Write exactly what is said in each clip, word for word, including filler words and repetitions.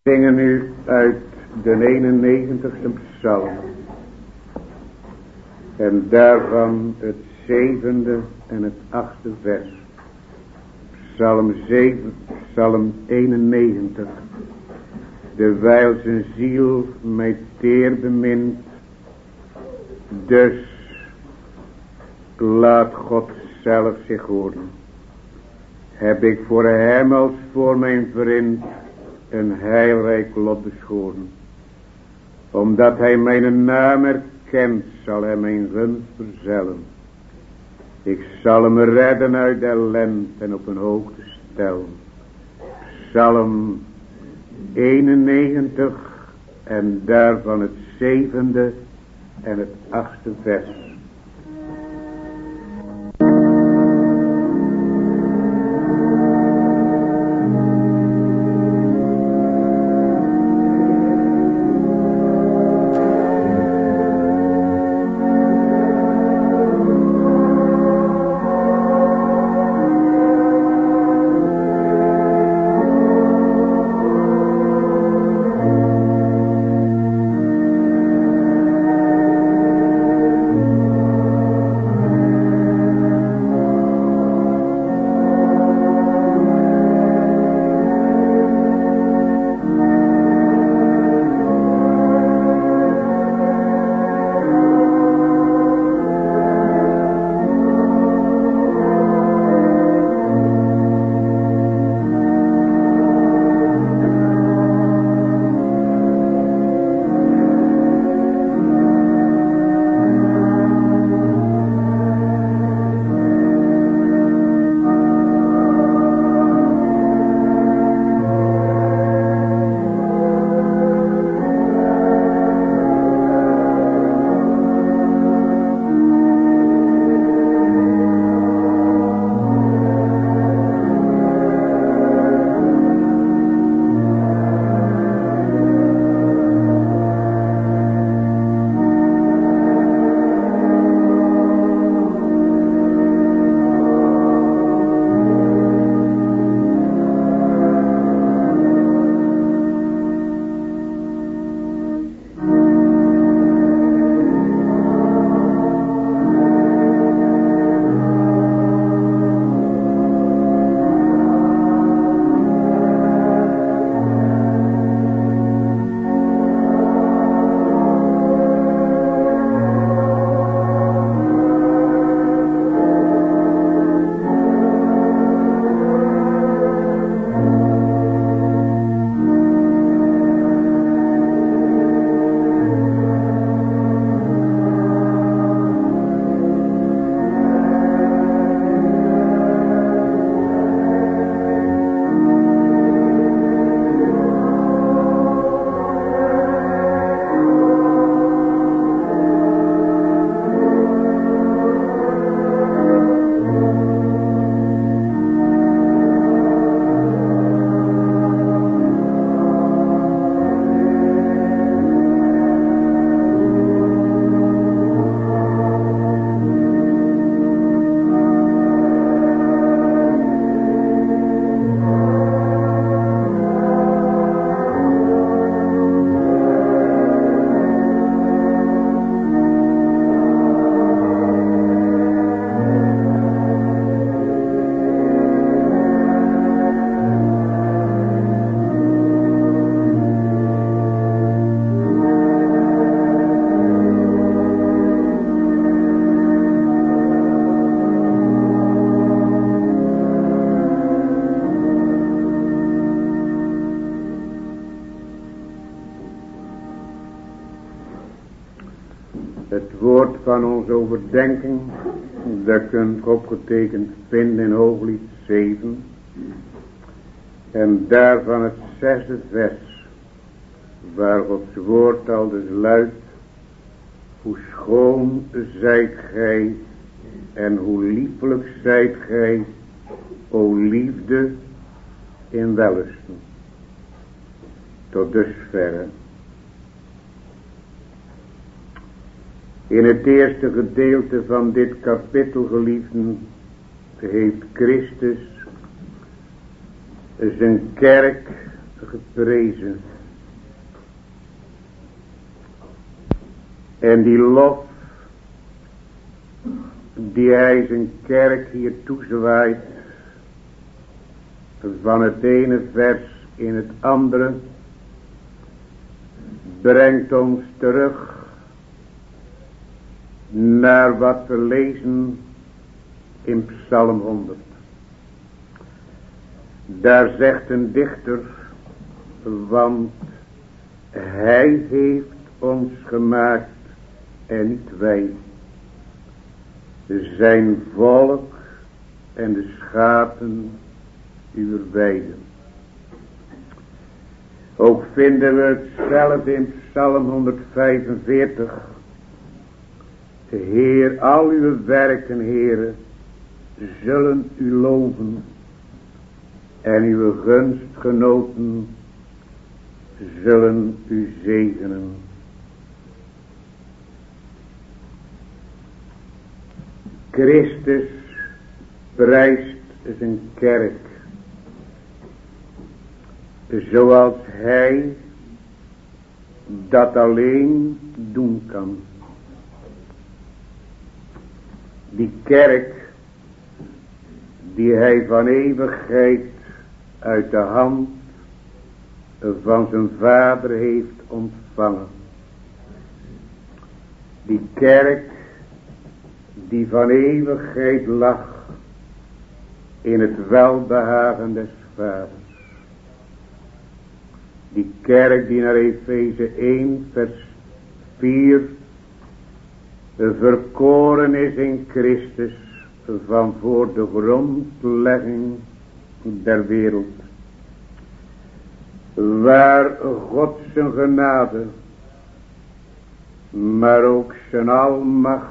Zingen nu uit de eenennegentigste psalm. En daarvan het zevende en het achtste vers. Psalm zeven, psalm eenennegentig. Dewijl zijn ziel mij teer bemint, dus laat God zelf zich horen. Heb ik voor hem als voor mijn vriend een heilrijk lot beschoren. Omdat hij mijn naam erkent, zal hij mijn gunst verzellen. Ik zal hem redden uit de ellende en op een hoogte stellen. Psalm eenennegentig en daarvan het zevende en het achtste vers. Van onze overdenking, dat kunt opgetekend vinden in Hooglied zeven. En daarvan het zesde vers, waar Gods woord al dus luidt: hoe schoon zijt gij en hoe liefelijk zijt gij, o liefde in wellusten. Tot dusverre. In het eerste gedeelte van dit kapittel, geliefden, heeft Christus zijn kerk geprezen En die lof die hij zijn kerk hier toezwaait, van het ene vers in het andere, brengt ons terug naar wat we lezen in Psalm honderd. Daar zegt een dichter, want hij heeft ons gemaakt en niet wij, zijn volk en de schapen uw weide. Ook vinden we hetzelfde in Psalm honderdvijfenveertig. Heer, al uw werken, Heere, zullen u loven, en uw gunstgenoten zullen u zegenen. Christus prijst zijn kerk, zoals hij dat alleen doen kan. Die kerk die hij van eeuwigheid uit de hand van zijn vader heeft ontvangen. Die kerk die van eeuwigheid lag in het welbehagen des vaders. Die kerk die naar Efeze één vers vier verkoren is in Christus van voor de grondlegging der wereld. Waar God zijn genade, maar ook zijn almacht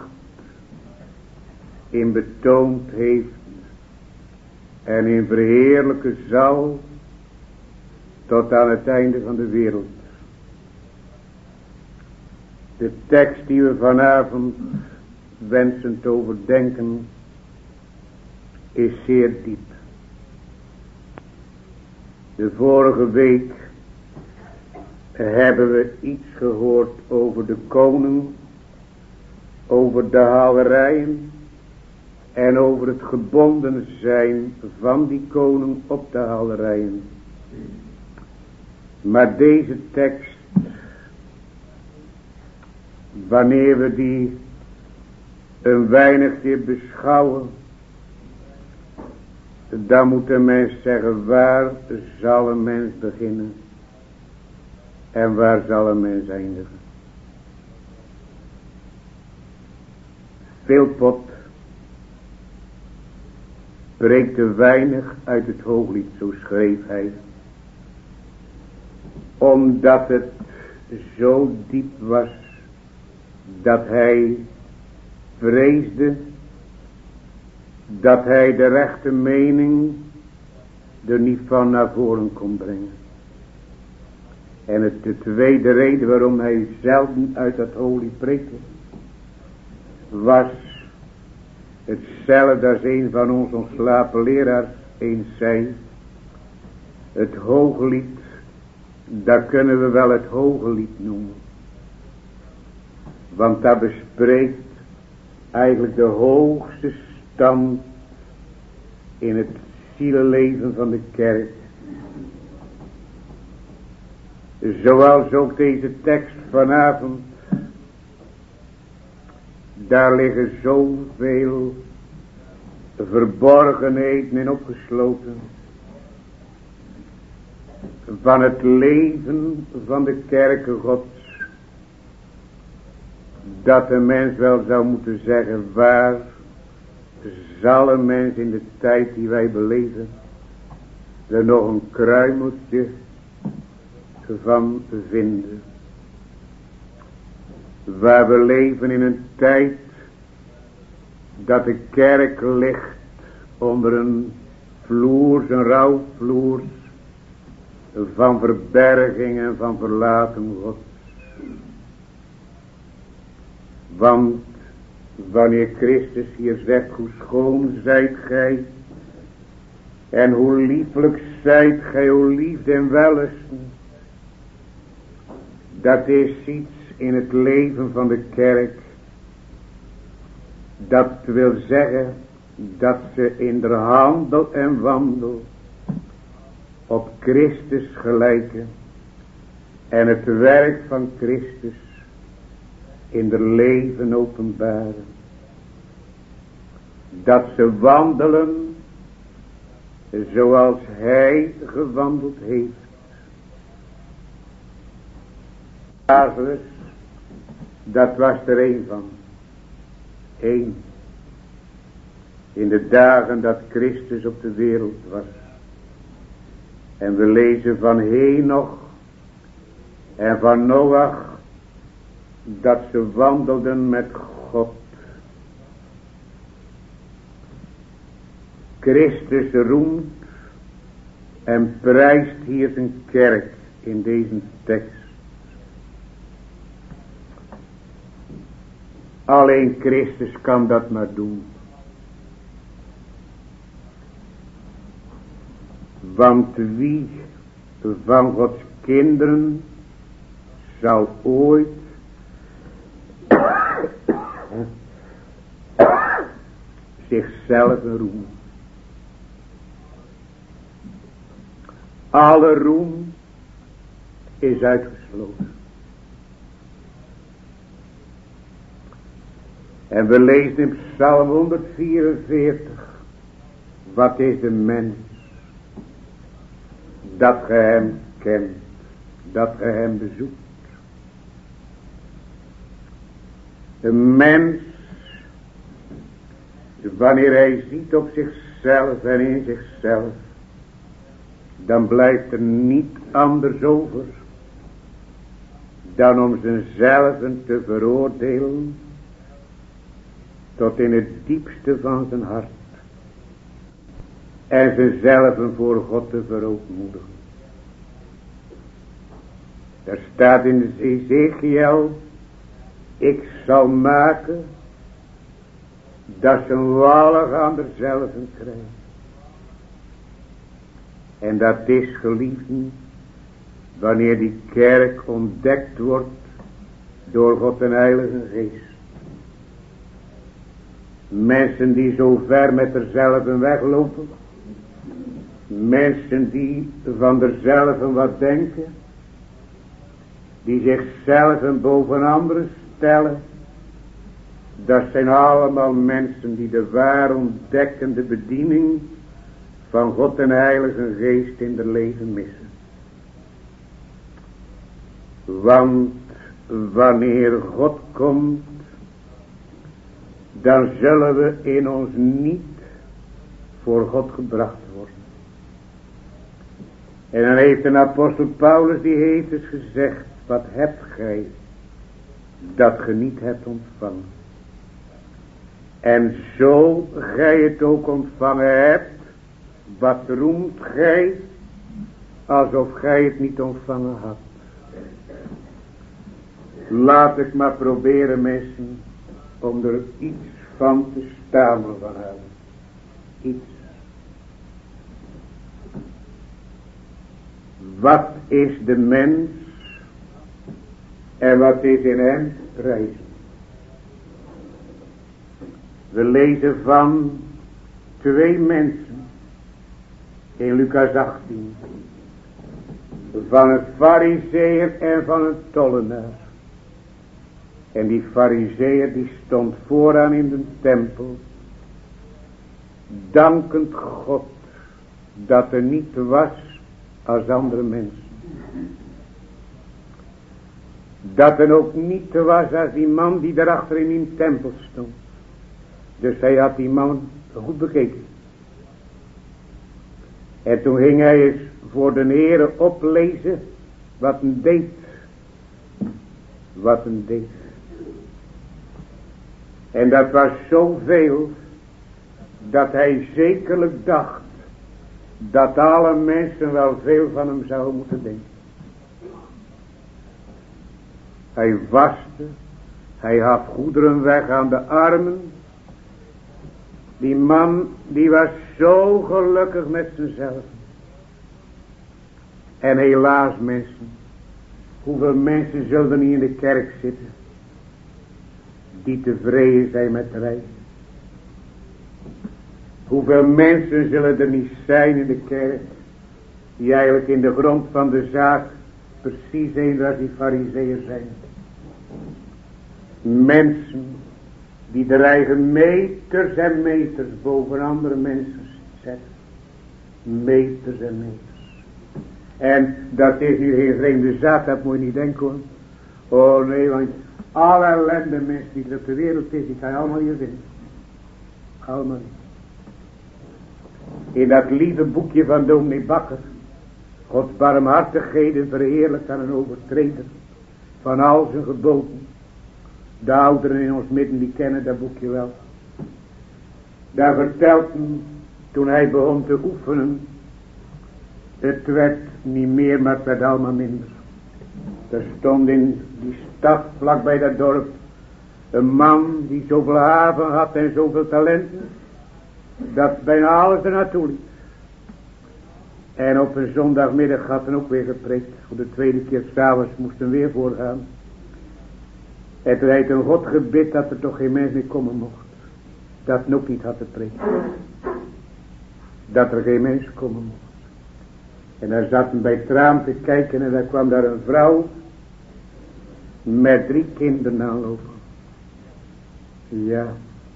in betoond heeft en in verheerlijken zal tot aan het einde van de wereld. De tekst die we vanavond wensen te overdenken is zeer diep. De vorige week hebben we iets gehoord over de koning, over de halerijen en over het gebonden zijn van die koning op de halerijen. Maar deze tekst, wanneer we die een weinigje beschouwen, dan moet een mens zeggen, waar zal een mens beginnen en waar zal een mens eindigen? Philpot spreekt te weinig uit het Hooglied, zo schreef hij, omdat het zo diep was dat hij vreesde dat hij de rechte mening er niet van naar voren kon brengen. En het de tweede reden waarom hij zelden uit dat Hooglied preekte, was hetzelfde als een van ons ontslapen leraars eens zei: het Hooglied, dat kunnen we wel het Hooglied noemen, want dat bespreekt eigenlijk de hoogste stand in het zielenleven van de kerk. Zoals ook deze tekst vanavond, daar liggen zoveel verborgenheden in opgesloten van het leven van de kerken Gods, dat een mens wel zou moeten zeggen, waar zal een mens in de tijd die wij beleven er nog een kruimeltje van vinden. Waar we leven in een tijd dat de kerk ligt onder een vloers, een rouwvloers van verberging en van verlaten Gods. Want wanneer Christus hier zegt, hoe schoon zijt gij en hoe lieflijk zijt gij, hoe liefde en wellusten, dat is iets in het leven van de kerk. Dat wil zeggen dat ze in de handel en wandel op Christus gelijken en het werk van Christus in de leven openbaren. Dat ze wandelen zoals hij gewandeld heeft. Lazarus, dat was er een van. Eén. In de dagen dat Christus op de wereld was. En we lezen van Henoch en van Noach dat ze wandelden met God. Christus roemt en prijst hier zijn kerk in deze tekst. Alleen Christus kan dat maar doen. Want wie van Gods kinderen zal ooit zichzelf roemen? Alle roem is uitgesloten. En we lezen in Psalm honderdvierenveertig. Wat is de mens? Dat ge hem kent. Dat ge hem bezoekt. De mens, wanneer hij ziet op zichzelf en in zichzelf, dan blijft er niet anders over dan om zichzelf te veroordelen tot in het diepste van zijn hart en zichzelf voor God te verootmoedigen. Er staat in Ezekiel: ik zal maken dat ze een wallig aan derzelven krijgen. En dat is, geliefden, wanneer die kerk ontdekt wordt door God en Heilige Geest. Mensen die zo ver met derzelven weglopen. Mensen die van derzelven wat denken. Die zichzelf boven anderen stellen. Dat zijn allemaal mensen die de waar ontdekkende bediening van God en Heilige Geest in de leven missen. Want wanneer God komt, dan zullen we in ons niet voor God gebracht worden. En dan heeft een apostel Paulus, die heeft dus gezegd: wat hebt gij dat ge niet hebt ontvangen? En zo gij het ook ontvangen hebt, wat roemt gij alsof gij het niet ontvangen had? Laat ik maar proberen, mensen, om er iets van te stamelen van hem. Iets. Wat is de mens en wat is in hem te prijzen? We lezen van twee mensen in Lucas achttien. Van een farizeeër en van een tollenaar. En die farizeeër die stond vooraan in de tempel, dankend God dat er niet was als andere mensen. Dat er ook niet was als die man die daarachter in die tempel stond. Dus hij had die man goed bekeken. En toen ging hij eens voor de Heere oplezen wat een deed. Wat een deed. En dat was zoveel dat hij zekerlijk dacht dat alle mensen wel veel van hem zouden moeten denken. Hij waste, hij gaf goederen weg aan de armen. Die man die was zo gelukkig met zichzelf. En helaas, mensen, Hoeveel mensen zullen er niet in de kerk zitten, die tevreden zijn met de reis. Hoeveel mensen zullen er niet zijn in de kerk, die eigenlijk in de grond van de zaak precies zijn als die farizeeën zijn. Mensen die de eigen meters en meters boven andere mensen zetten. Meters en meters. En dat is niet geen vreemde zaak, dat moet je niet denken hoor. Oh nee, want alle ellende mensen die er op de wereld is, die kan je allemaal hier vinden. Allemaal niet. In dat lieve boekje van dominee Bakker, Gods barmhartigheden verheerlijkt aan een overtreder van al zijn geboden. De ouderen in ons midden, die kennen dat boekje wel. Daar vertelt hem, toen hij begon te oefenen, het werd niet meer, maar het werd allemaal minder. Er stond in die stad, vlakbij dat dorp, een man die zoveel haven had en zoveel talenten, dat bijna alles er naartoe liep. En op een zondagmiddag had hij ook weer gepreekt. Voor de tweede keer s'avonds moest hij weer voorgaan. En toen hij een God gebid dat er toch geen mens meer komen mocht. Dat hij ook niet had te preken. Dat er geen mens komen mocht. En daar zat hij bij het raam te kijken en daar kwam daar een vrouw met drie kinderen aanlopen. Ja.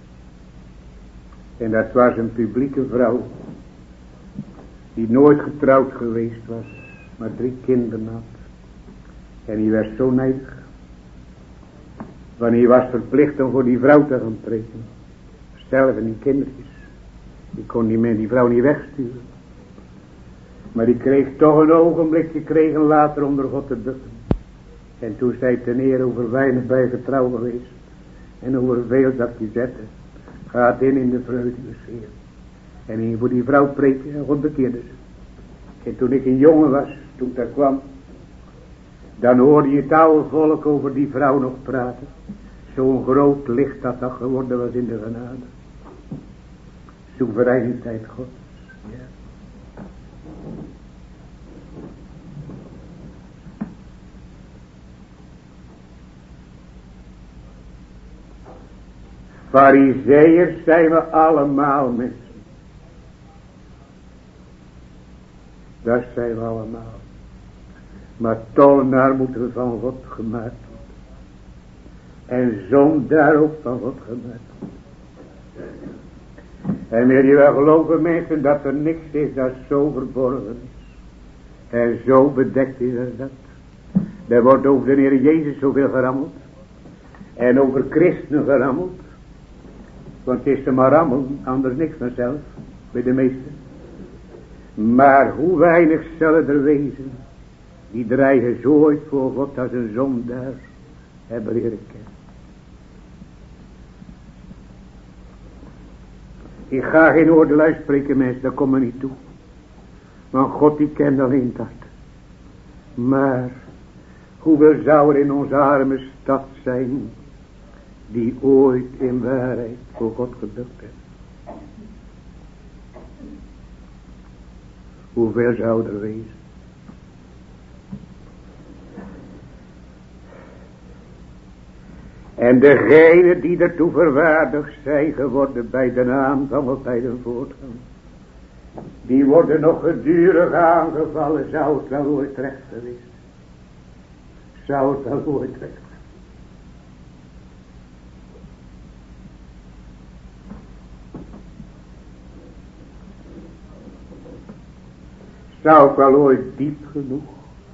En dat was een publieke vrouw. Die nooit getrouwd geweest was. Maar drie kinderen had. En die werd zo nijdig. Want hij was verplicht om voor die vrouw te gaan preken. Zelf en die kindertjes. Die kon die, man, die vrouw niet wegsturen. Maar die kreeg toch een ogenblikje, kregen later onder God te bukken. En toen zei ten eer over weinig bij getrouw geweest. En over veel dat hij zette. Gaat in in de vreugde des Heer. En ging voor die vrouw preken en God bekeerde ze. En toen ik een jongen was, toen ik daar kwam, dan hoorde je het oude volk over die vrouw nog praten. Zo'n groot licht dat dat geworden was in de genade. Soevereiniteit God. Ja. Farizeeërs zijn we allemaal mensen. Dat zijn we allemaal. Maar tollenaar moeten we van God gemaakt worden. En zondaar ook van God gemaakt worden. En wil je wel geloven mensen dat er niks is dat zo verborgen is. En zo bedekt is als dat. Er wordt over de Heer Jezus zoveel gerammeld. En over christenen gerammeld. Want het is er maar rammelen, anders niks vanzelf. Bij de meesten. Maar hoe weinig zullen er wezen. Die dreigen zo ooit voor God als een zondaar hebben leren kennen. Ik ga geen oordeel uitspreken mensen, daar kom ik niet toe. Want God die kent alleen dat. Maar hoeveel zou er in onze arme stad zijn die ooit in waarheid voor God gebukt hebben. Hoeveel zou er wezen? En degenen die ertoe verwaardigd zijn geworden bij de aanvang of bij de voortgang, die worden nog gedurig aangevallen. Zou het wel ooit recht geweest? Zou het wel ooit recht? Zou ik wel ooit diep genoeg?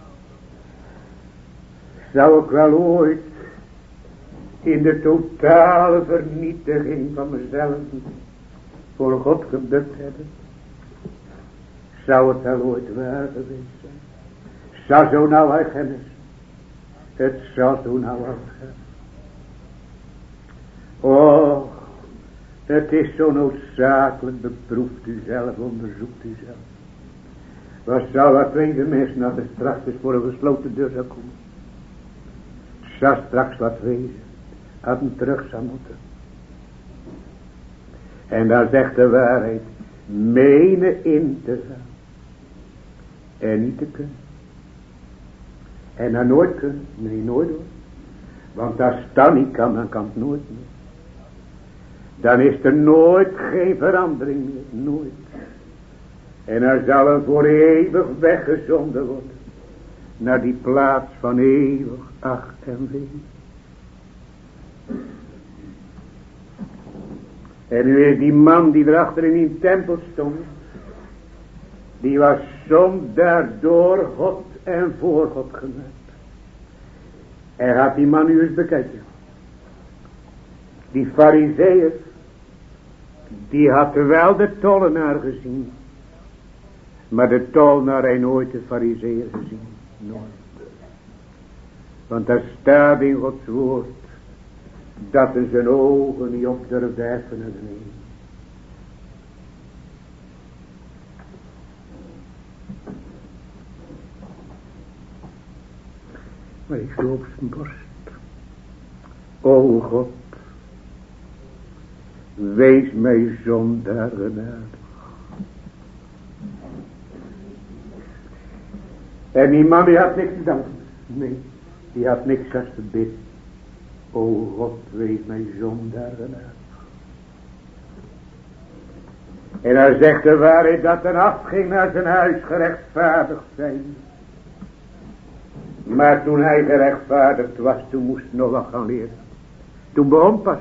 Zou ik wel ooit in de totale vernietiging van mezelf voor God gebukt hebben? Zou het wel ooit waar geweest zijn? Zou zo nou herkennen? Het zou zo nou uitgaan. Oh, het is zo noodzakelijk. Beproeft u zelf, onderzoekt u zelf. Wat zou dat tweede mensen dat er straks eens voor een gesloten deur zou komen? Zou straks wat wezen. Had hem terug zou moeten. En dan zegt de waarheid. Menen in te gaan. En niet te kunnen. En dat nooit kunnen. Nee, nooit hoor. Want als dat niet kan, dan kan het nooit meer. Dan is er nooit geen verandering meer. Nooit. En er zal er voor eeuwig weggezonden worden. Naar die plaats van eeuwig acht en wee. En nu is die man die erachter in die tempel stond. Die was zondaar door God en voor God gemaakt. En gaat die man nu eens bekijken. Die farizeeër. Die had wel de tollenaar gezien. Maar de tollenaar heeft nooit de farizeeër gezien. Nooit. Want daar staat in Gods woord. Dat hij zijn ogen niet op durfde heffen naar beneden. Maar ik sloeg op zijn borst. O God. Wees mij zondaar genadig. En die man die had niks te danken. Nee, die had niks als te bidden. O God, wees mij zondaar genadig. En hij zegt de waarheid dat er afging naar zijn huis gerechtvaardigd zijn. Maar toen hij gerechtvaardigd was, toen moest hij nog wat gaan leren. Toen begon pas.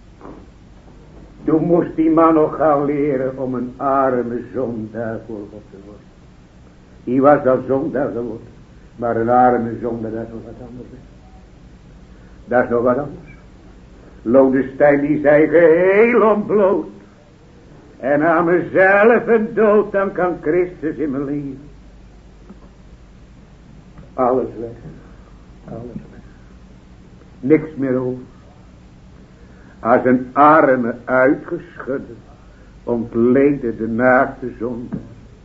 Toen moest die man nog gaan leren om een arme zondaar voor God te worden. Hij was al zondaar geworden. Maar een arme zondaar, dat is nog wat anders. Dat is nog wat anders. Lodestein die zei geheel ontbloot. En aan mezelf een dood, dan kan Christus in mijn leven. Alles weg. Alles weg. Niks meer over. Als een arme uitgeschudde, ontleedde de naakte zonde.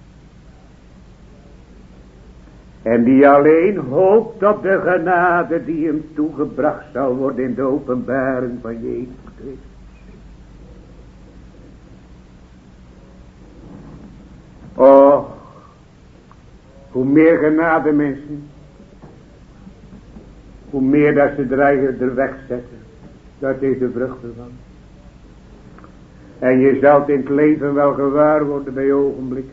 En die alleen hoopt op de genade die hem toegebracht zal worden in de openbaring van Jezus Christus. Oh, hoe meer genade mensen, hoe meer dat ze er eigenlijk er wegzetten. Dat is de vrucht ervan. En je zult in het leven wel gewaar worden bij ogenblikken.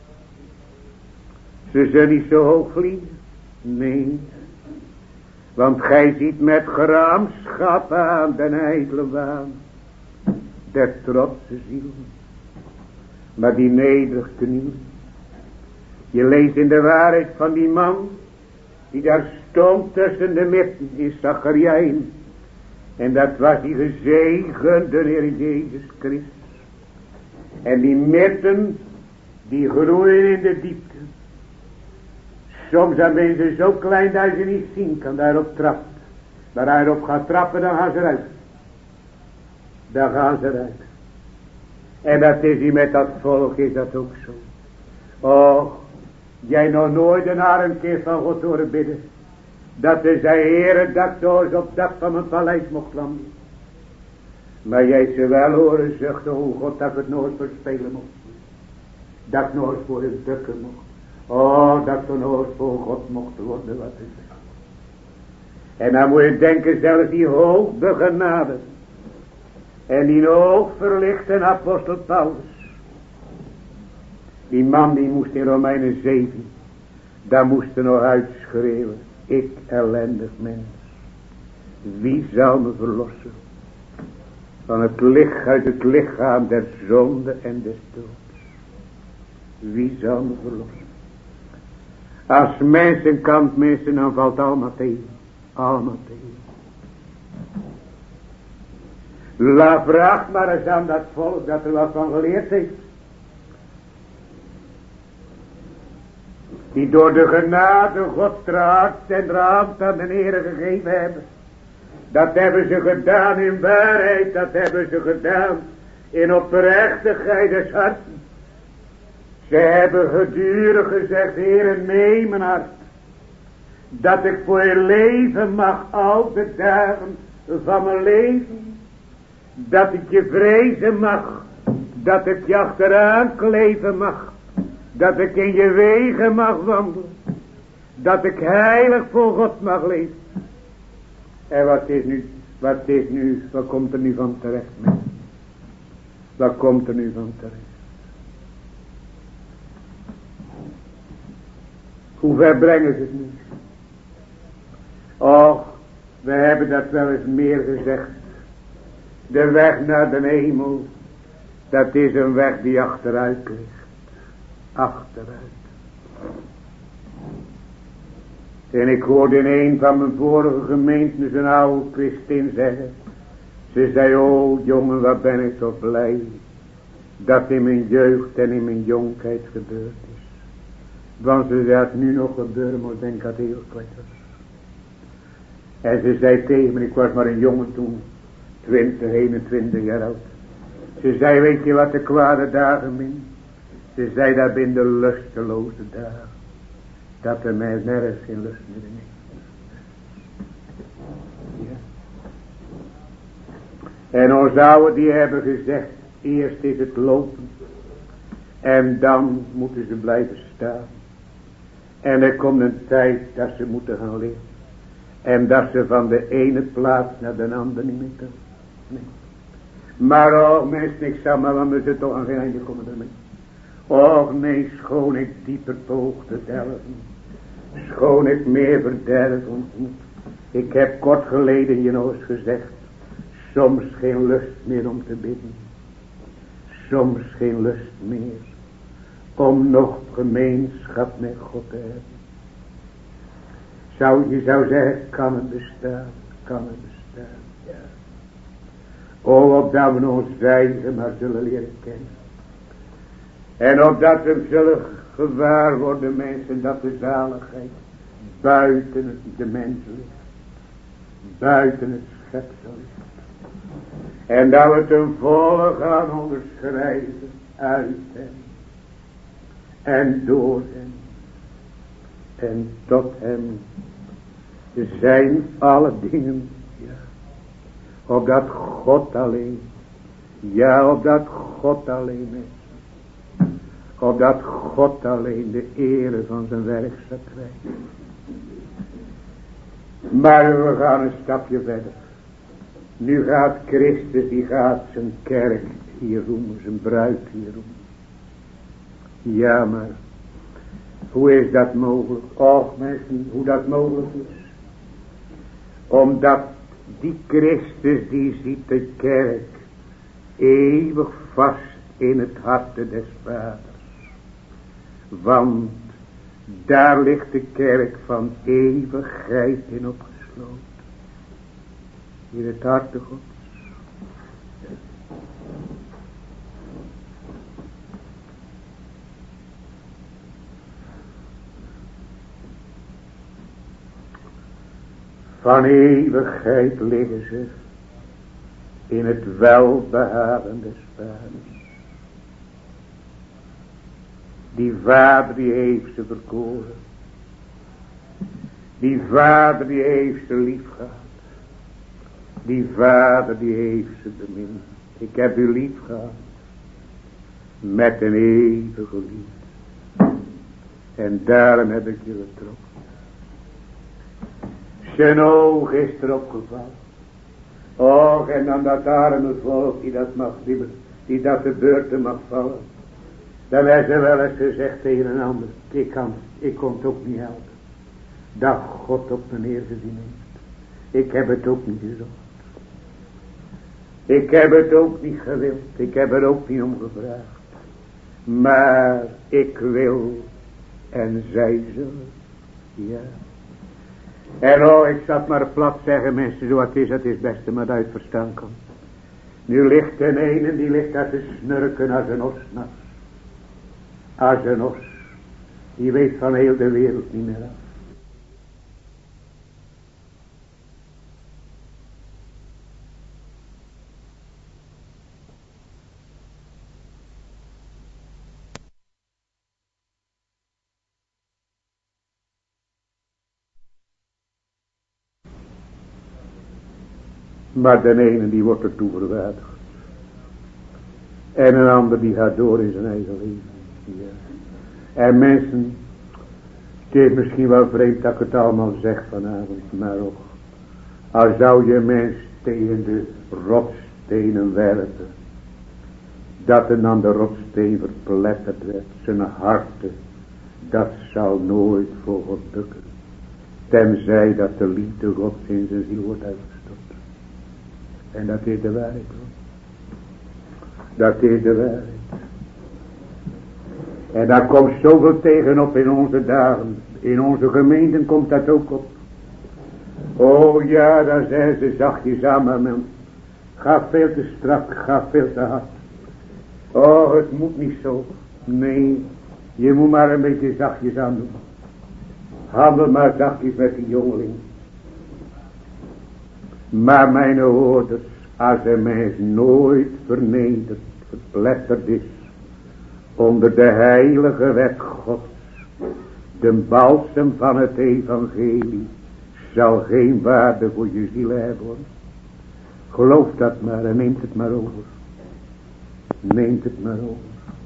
Ze zullen niet zo hoog vliegen. Nee. Want gij ziet met gramschap aan den ijdele waan. Der trotse ziel. Maar die nederig knielen. Je leest in de waarheid van die man. Die daar stond tussen de midden in Zachariaïn. En dat was die gezegende Heer Jezus Christus. En die midden, die groeien in de diepte. Soms zijn mensen zo klein dat je niet zien kan, daarop trapt. Maar als hij erop gaat trappen, dan gaan ze eruit. Dan gaan ze eruit. En dat is hier met dat volk, is dat ook zo. Oh, jij nog nooit een arm keer van God horen bidden. Dat is hij Heere, dat zoals op dak van mijn paleis mocht landen. Maar jij ze wel horen zuchten, oh God, dat ik het nooit verspelen mocht. Dat ik nooit voor hem bukken mocht. Oh, dat ik nooit voor God mocht worden, wat is het. En dan moet je denken, zelfs die hoogbegenade. En die hoogverlichte apostel Paulus. Die man die moest in Romeinen zeven. Daar moest er nog uitschreeuwen. Ik ellendig mens. Wie zal me verlossen. Van het licht uit het lichaam der zonde en des doods. Wie zal me verlossen. Als mensen kant missen, dan valt allemaal tegen. Allemaal tegen. La vraag maar eens aan dat volk dat er wat van geleerd heeft. Die door de genade God traagt en de hand aan de Heere gegeven hebben. Dat hebben ze gedaan in waarheid, dat hebben ze gedaan in oprechtigheid des harten. Ze hebben gedurig gezegd, Heere, neem mijn hart. Dat ik voor je leven mag al de dagen van mijn leven. Dat ik je vrezen mag. Dat ik je achteraan kleven mag. Dat ik in je wegen mag wandelen. Dat ik heilig voor God mag leven. En wat is nu, wat is nu, wat komt er nu van terecht, mensen? Wat komt er nu van terecht? Hoe ver brengen ze het nu? Och, we hebben dat wel eens meer gezegd. De weg naar de hemel, dat is een weg die achteruit ligt. Achteruit. En ik hoorde in een van mijn vorige gemeentes een oude christin zeggen. Ze zei, oh jongen, wat ben ik toch blij. Dat in mijn jeugd en in mijn jonkheid gebeurd is. Want ze zei, het nu nog gebeuren, maar ik denk dat heel kwijt was. En ze zei tegen me, ik was maar een jongen toen. twintig, eenentwintig jaar oud. Ze zei, weet je wat de kwade dagen min? Ze zei, dat ben de lusteloze dagen. Dat er mij nergens geen lust meer in is. Ja. En ons oude die hebben gezegd, eerst is het lopen. En dan moeten ze blijven staan. En er komt een tijd dat ze moeten gaan liggen. En dat ze van de ene plaats naar de andere niet meer kunnen. Nee. Maar oh mensen, ik zou maar, want we zullen toch aan geen einde komen ermee. Och nee, schoon ik dieper poog te delven. Schoon ik meer verderf ontmoet. Ik heb kort geleden je nog eens gezegd. Soms geen lust meer om te bidden. Soms geen lust meer. Om nog gemeenschap met God te hebben. Zou je zou zeggen, kan het bestaan. Kan het bestaan. Ja. O, opdat we ons eigen maar zullen leren kennen. En opdat we zullen gewaar worden, mensen, dat de zaligheid buiten het, de mens ligt. Buiten het schepsel ligt. En dat we ten volle gaan onderschrijven uit hem. En door hem. En tot hem zijn alle dingen. Ja. Opdat God alleen. Ja, opdat God alleen is. Opdat God alleen de ere van zijn werk zal krijgen. Maar we gaan een stapje verder. Nu gaat Christus, die gaat zijn kerk hier roemen, zijn bruid hier roemen. Ja, maar hoe is dat mogelijk? Och mensen, hoe dat mogelijk is. Omdat die Christus, die ziet de kerk eeuwig vast in het harte des vaders. Want daar ligt de kerk van eeuwigheid in opgesloten. In het harte Gods. Van eeuwigheid liggen ze in het welbehagen des vaders. Die vader die heeft ze verkoren. Die vader die heeft ze lief gehad. Die vader die heeft ze bemind. Ik heb u lief gehad. Met een eeuwige liefde. En daarom heb ik je getrokken. Zijn oog is erop gevallen. Och, en dan dat arme volk die dat mag, die, die dat de beurten mag vallen. Dan hebben ze wel eens gezegd tegen een ander. Ik kan, ik kon het ook niet helpen. Dat God op me neergezien heeft. Ik heb het ook niet gezocht. Ik heb het ook niet gewild. Ik heb er ook niet om gevraagd. Maar ik wil. En zij zullen. Ja. En oh, ik zat maar plat zeggen, mensen, zo het is, het is beste maar uit verstaan kan. Nu ligt een ene, die ligt daar te snurken als een os nachts. Als een os. Die weet van heel de wereld niet meer af. Maar de ene die wordt ertoe verwaardigd. En een ander die gaat door in zijn eigen leven. Ja. En mensen, het is misschien wel vreemd dat ik het allemaal zeg vanavond, maar ook al zou je mens tegen de rotsstenen werpen, dat een aan de rotsteen verpletterd werd, zijn harte, dat zal nooit voor God bukken, tenzij dat de liefde Gods in zijn ziel wordt uitgestort. En dat is de waarheid, hoor. Dat is de waarheid. En daar komt zoveel tegenop in onze dagen. In onze gemeenten komt dat ook op. Oh ja, dan zeggen ze zachtjes aan, maar men gaat veel te strak, gaat veel te hard. Oh, het moet niet zo. Nee, je moet maar een beetje zachtjes aan doen. Handel maar zachtjes met die jongeling. Maar mijn hoorders, als een mens nooit vernederd, verpletterd is, onder de heilige wet Gods, de balsem van het evangelie, zal geen waarde voor je ziel hebben, hoor. Geloof dat maar en neemt het maar over. Neemt het maar over.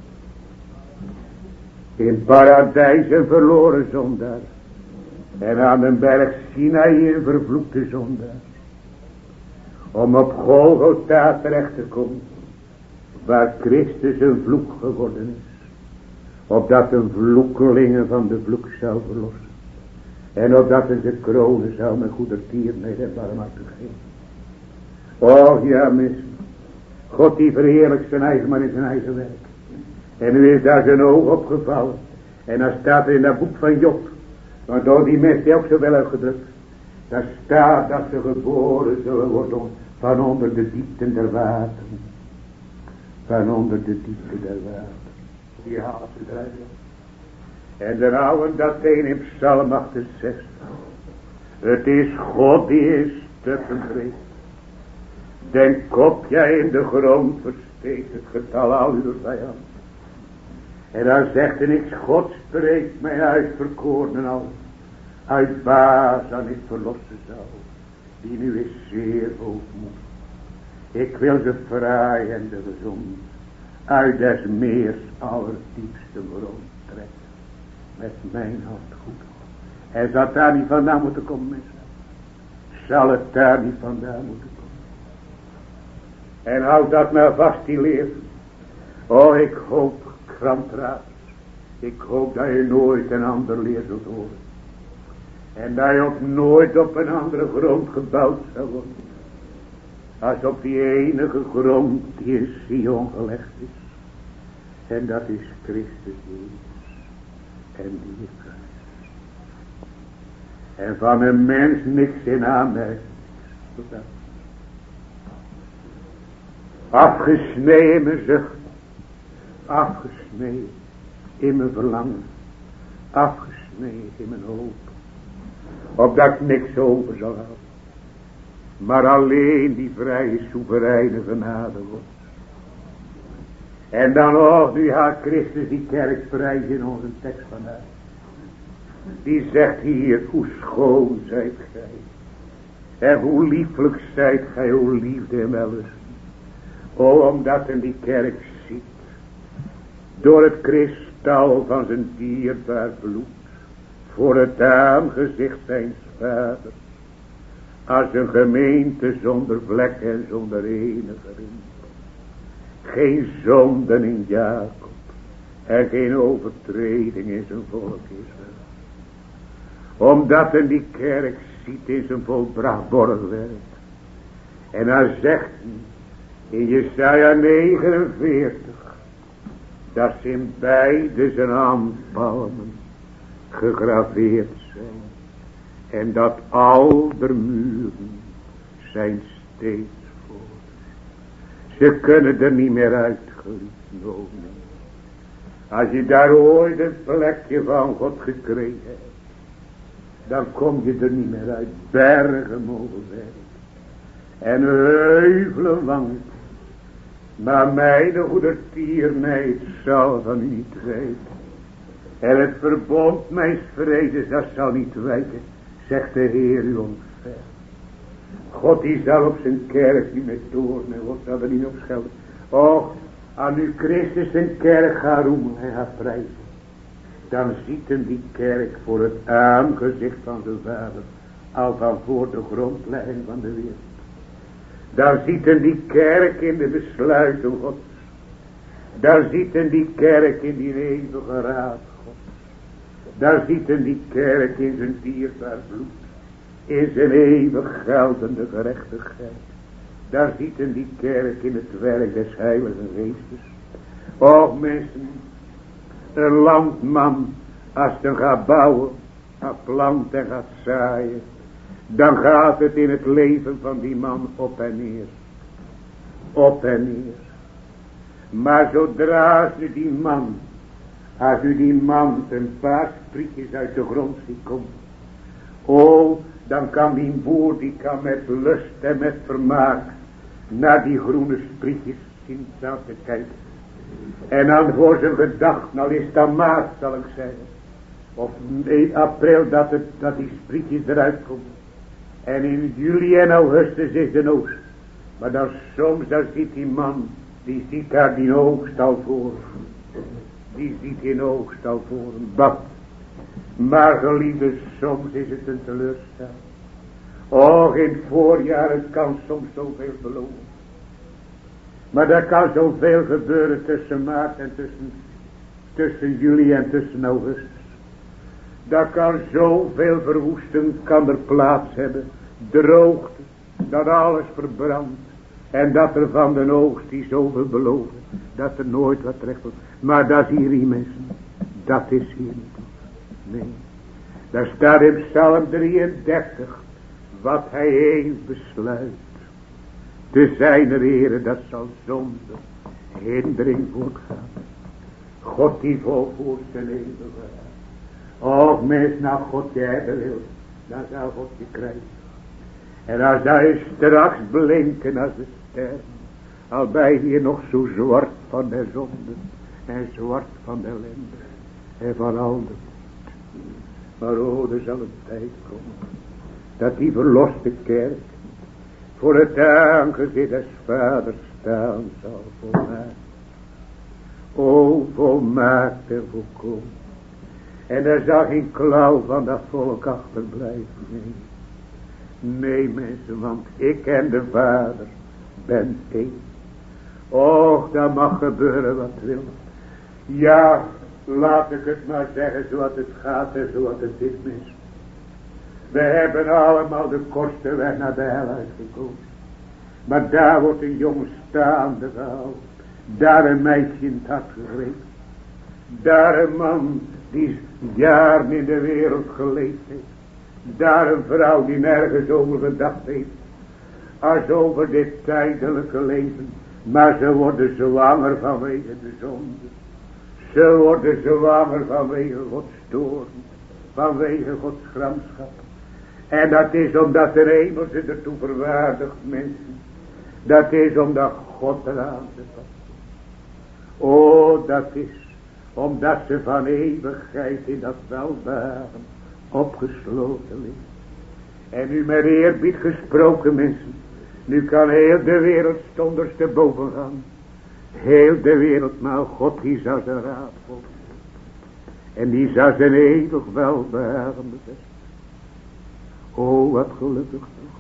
In paradijs een verloren zondaar. En aan een berg Sinaï een vervloekte zondaar. Om op Golgotha terecht te komen. Waar Christus een vloek geworden is. Opdat een vloekelingen van de vloek zou verlossen. En opdat hij ze kronen zou met goedertierenheid en barmhartigheid. Och ja, mensen. God die verheerlijkt zijn eigen man in zijn eigen werk. En nu is daar zijn oog opgevallen. En dan staat er in dat boek van Job. Want door die mensen die ook zo wel uitgedrukt. Daar staat dat ze geboren zullen worden van onder de diepten der wateren. Van onder de diepten der wateren. Die halen ze eruit. En dan houden dat een in Psalm achtenzestig. Het is God die is stukken breekt. Den kop jij in de grond versteekt het getal al uw vijand. En dan zegt hij niks, God spreekt mij uitverkorenen al. Uit baas aan ik verlossen zal. Die nu is zeer hoogmoedig. Ik wil ze fraai en de gezond. Uit des meers allerdiepste grond trekken. Met mijn hand goed. En zal het daar niet vandaan moeten komen, mensen. Zal het daar niet vandaan moeten komen. En houd dat maar vast, die leer. Oh, ik hoop, krantraad. Ik hoop dat je nooit een ander leer zult horen. En dat je ook nooit op een andere grond gebouwd zal worden. Als op die enige grond die in Sion gelegd is. En dat is Christus Jezus. En die is Christus. En van een mens niks in aanmerking. Afgesneden in mijn zucht. Afgesneden in mijn verlangen. Afgesneden in mijn hoop. Opdat ik niks over zal houden. Maar alleen die vrije soevereine genade wordt. En dan ook, nu gaat Christus die kerk prijs in onze tekst vandaag. Die zegt hier, hoe schoon zijt gij. En hoe lieflijk zijt gij, hoe liefde en wellust. O, omdat in die kerk ziet. Door het kristal van zijn dierbaar bloed. Voor het aangezicht zijns vaders. Als een gemeente zonder vlek en zonder enige rimpel. Geen zonden in Jacob. En geen overtreding in zijn volk Israël. Omdat in die kerk ziet in zijn volbracht borgwerk. En hij zegt in Jesaja negenenveertig. Dat ze in beide zijn handpalmen gegraveerd zijn. En dat al de muren zijn steeds voor. Ze kunnen er niet meer uitgeliefd worden. Als je daar ooit een plekje van God gekregen hebt. Dan kom je er niet meer uit. Bergen mogen werken. En heuvelen wanken. Maar mijn goedertierenheid zal van u niet wijken. En het verbond mijn vredes, dat zal niet wijken. Zegt de Heer u onver. God die zal op zijn kerk niet met toorn. En God zal er niet op schelden. Och, aan uw Christus zijn kerk gaat roemen. En gaat prijzen. dan ziet hem die kerk voor het aangezicht van zijn vader, al van voor de grondlegging van de wereld. Dan ziet hem die kerk in de besluiten Gods. Dan ziet hem die kerk in die eeuwige raad Gods. Dan ziet hem die kerk in zijn dierbaar bloed, in zijn eeuwig geldende gerechtigheid. Daar ziet hem die kerk in het werk des Heilige Geestes. Och mensen, een landman, als hij gaat bouwen, gaat planten en gaat zaaien, dan gaat het in het leven van die man op en neer. Op en neer. Maar zodra ze die man, als u die man een paar sprietjes uit de grond ziet komen, oh, dan kan die boer, die kan met lust en met vermaak naar die groene sprietjes zien staan te kijken. En dan voor zijn gedacht, nou is dat maart zal ik zeggen, of in april dat, het, dat die sprietjes eruit komen. En in juli en augustus is de oogst. Maar dan soms, dan ziet die man, die ziet daar die oogst al voor. Die ziet die oogst al voor een bad. Maar geliefde, soms is het een teleurstelling. Och, in het voorjaar, het kan soms zoveel beloven. Maar er kan zoveel gebeuren tussen maart en tussen, tussen juli en tussen augustus. Daar kan zoveel verwoesting kan er plaats hebben. Droogte, dat alles verbrandt. En dat er van de oogst die zoveel beloven, dat er nooit wat terecht wordt. Maar dat is hier niet, mensen. Dat is hier niet. Nee. Daar staat in Psalm drieëndertig. Wat hij heeft besluit. Te zijn er Heere, dat zal zonder hindering voortgaan. God die volvoert zijn eeuwige. Och mens, nou God je hebben wil, dan zal God je krijgen. En als hij straks blinken als de ster, al bij je nog zo zwart van de zonde en zwart van de ellende en van al de moed. Maar oh, er zal een tijd komen dat die verloste kerk voor het aangezicht des vaders staan zal volmaakt. O, volmaakt en volkomen. En er zal geen klauw van dat volk achterblijven. Nee. Nee mensen, want ik en de vader ben één. Och, dat mag gebeuren wat wil. Ja, laat ik het maar zeggen zoals het gaat en zoals het is, mensen. We hebben allemaal de kortste weg naar de hel uitgekomen. Maar daar wordt een jongen staande gehouden. Daar een meisje in het hart gegrepen. Daar een man die jaren in de wereld geleefd heeft. Daar een vrouw die nergens over gedacht heeft. Als over dit tijdelijke leven. Maar ze worden zwanger vanwege de zonde. Ze worden zwanger vanwege Gods toorn. Vanwege Gods gramschap. En dat is omdat de hemel ze ertoe verwaardigt, mensen. Dat is omdat God eraan te passen. O, dat is omdat ze van eeuwigheid in dat welbehagen opgesloten ligt. En nu met eerbied gesproken, mensen. Nu kan heel de wereld ondersteboven gaan. Heel de wereld, maar God die zou zijn raad volgen. En die zou zijn eeuwig welbehagen bevestigen. O, wat gelukkig toch.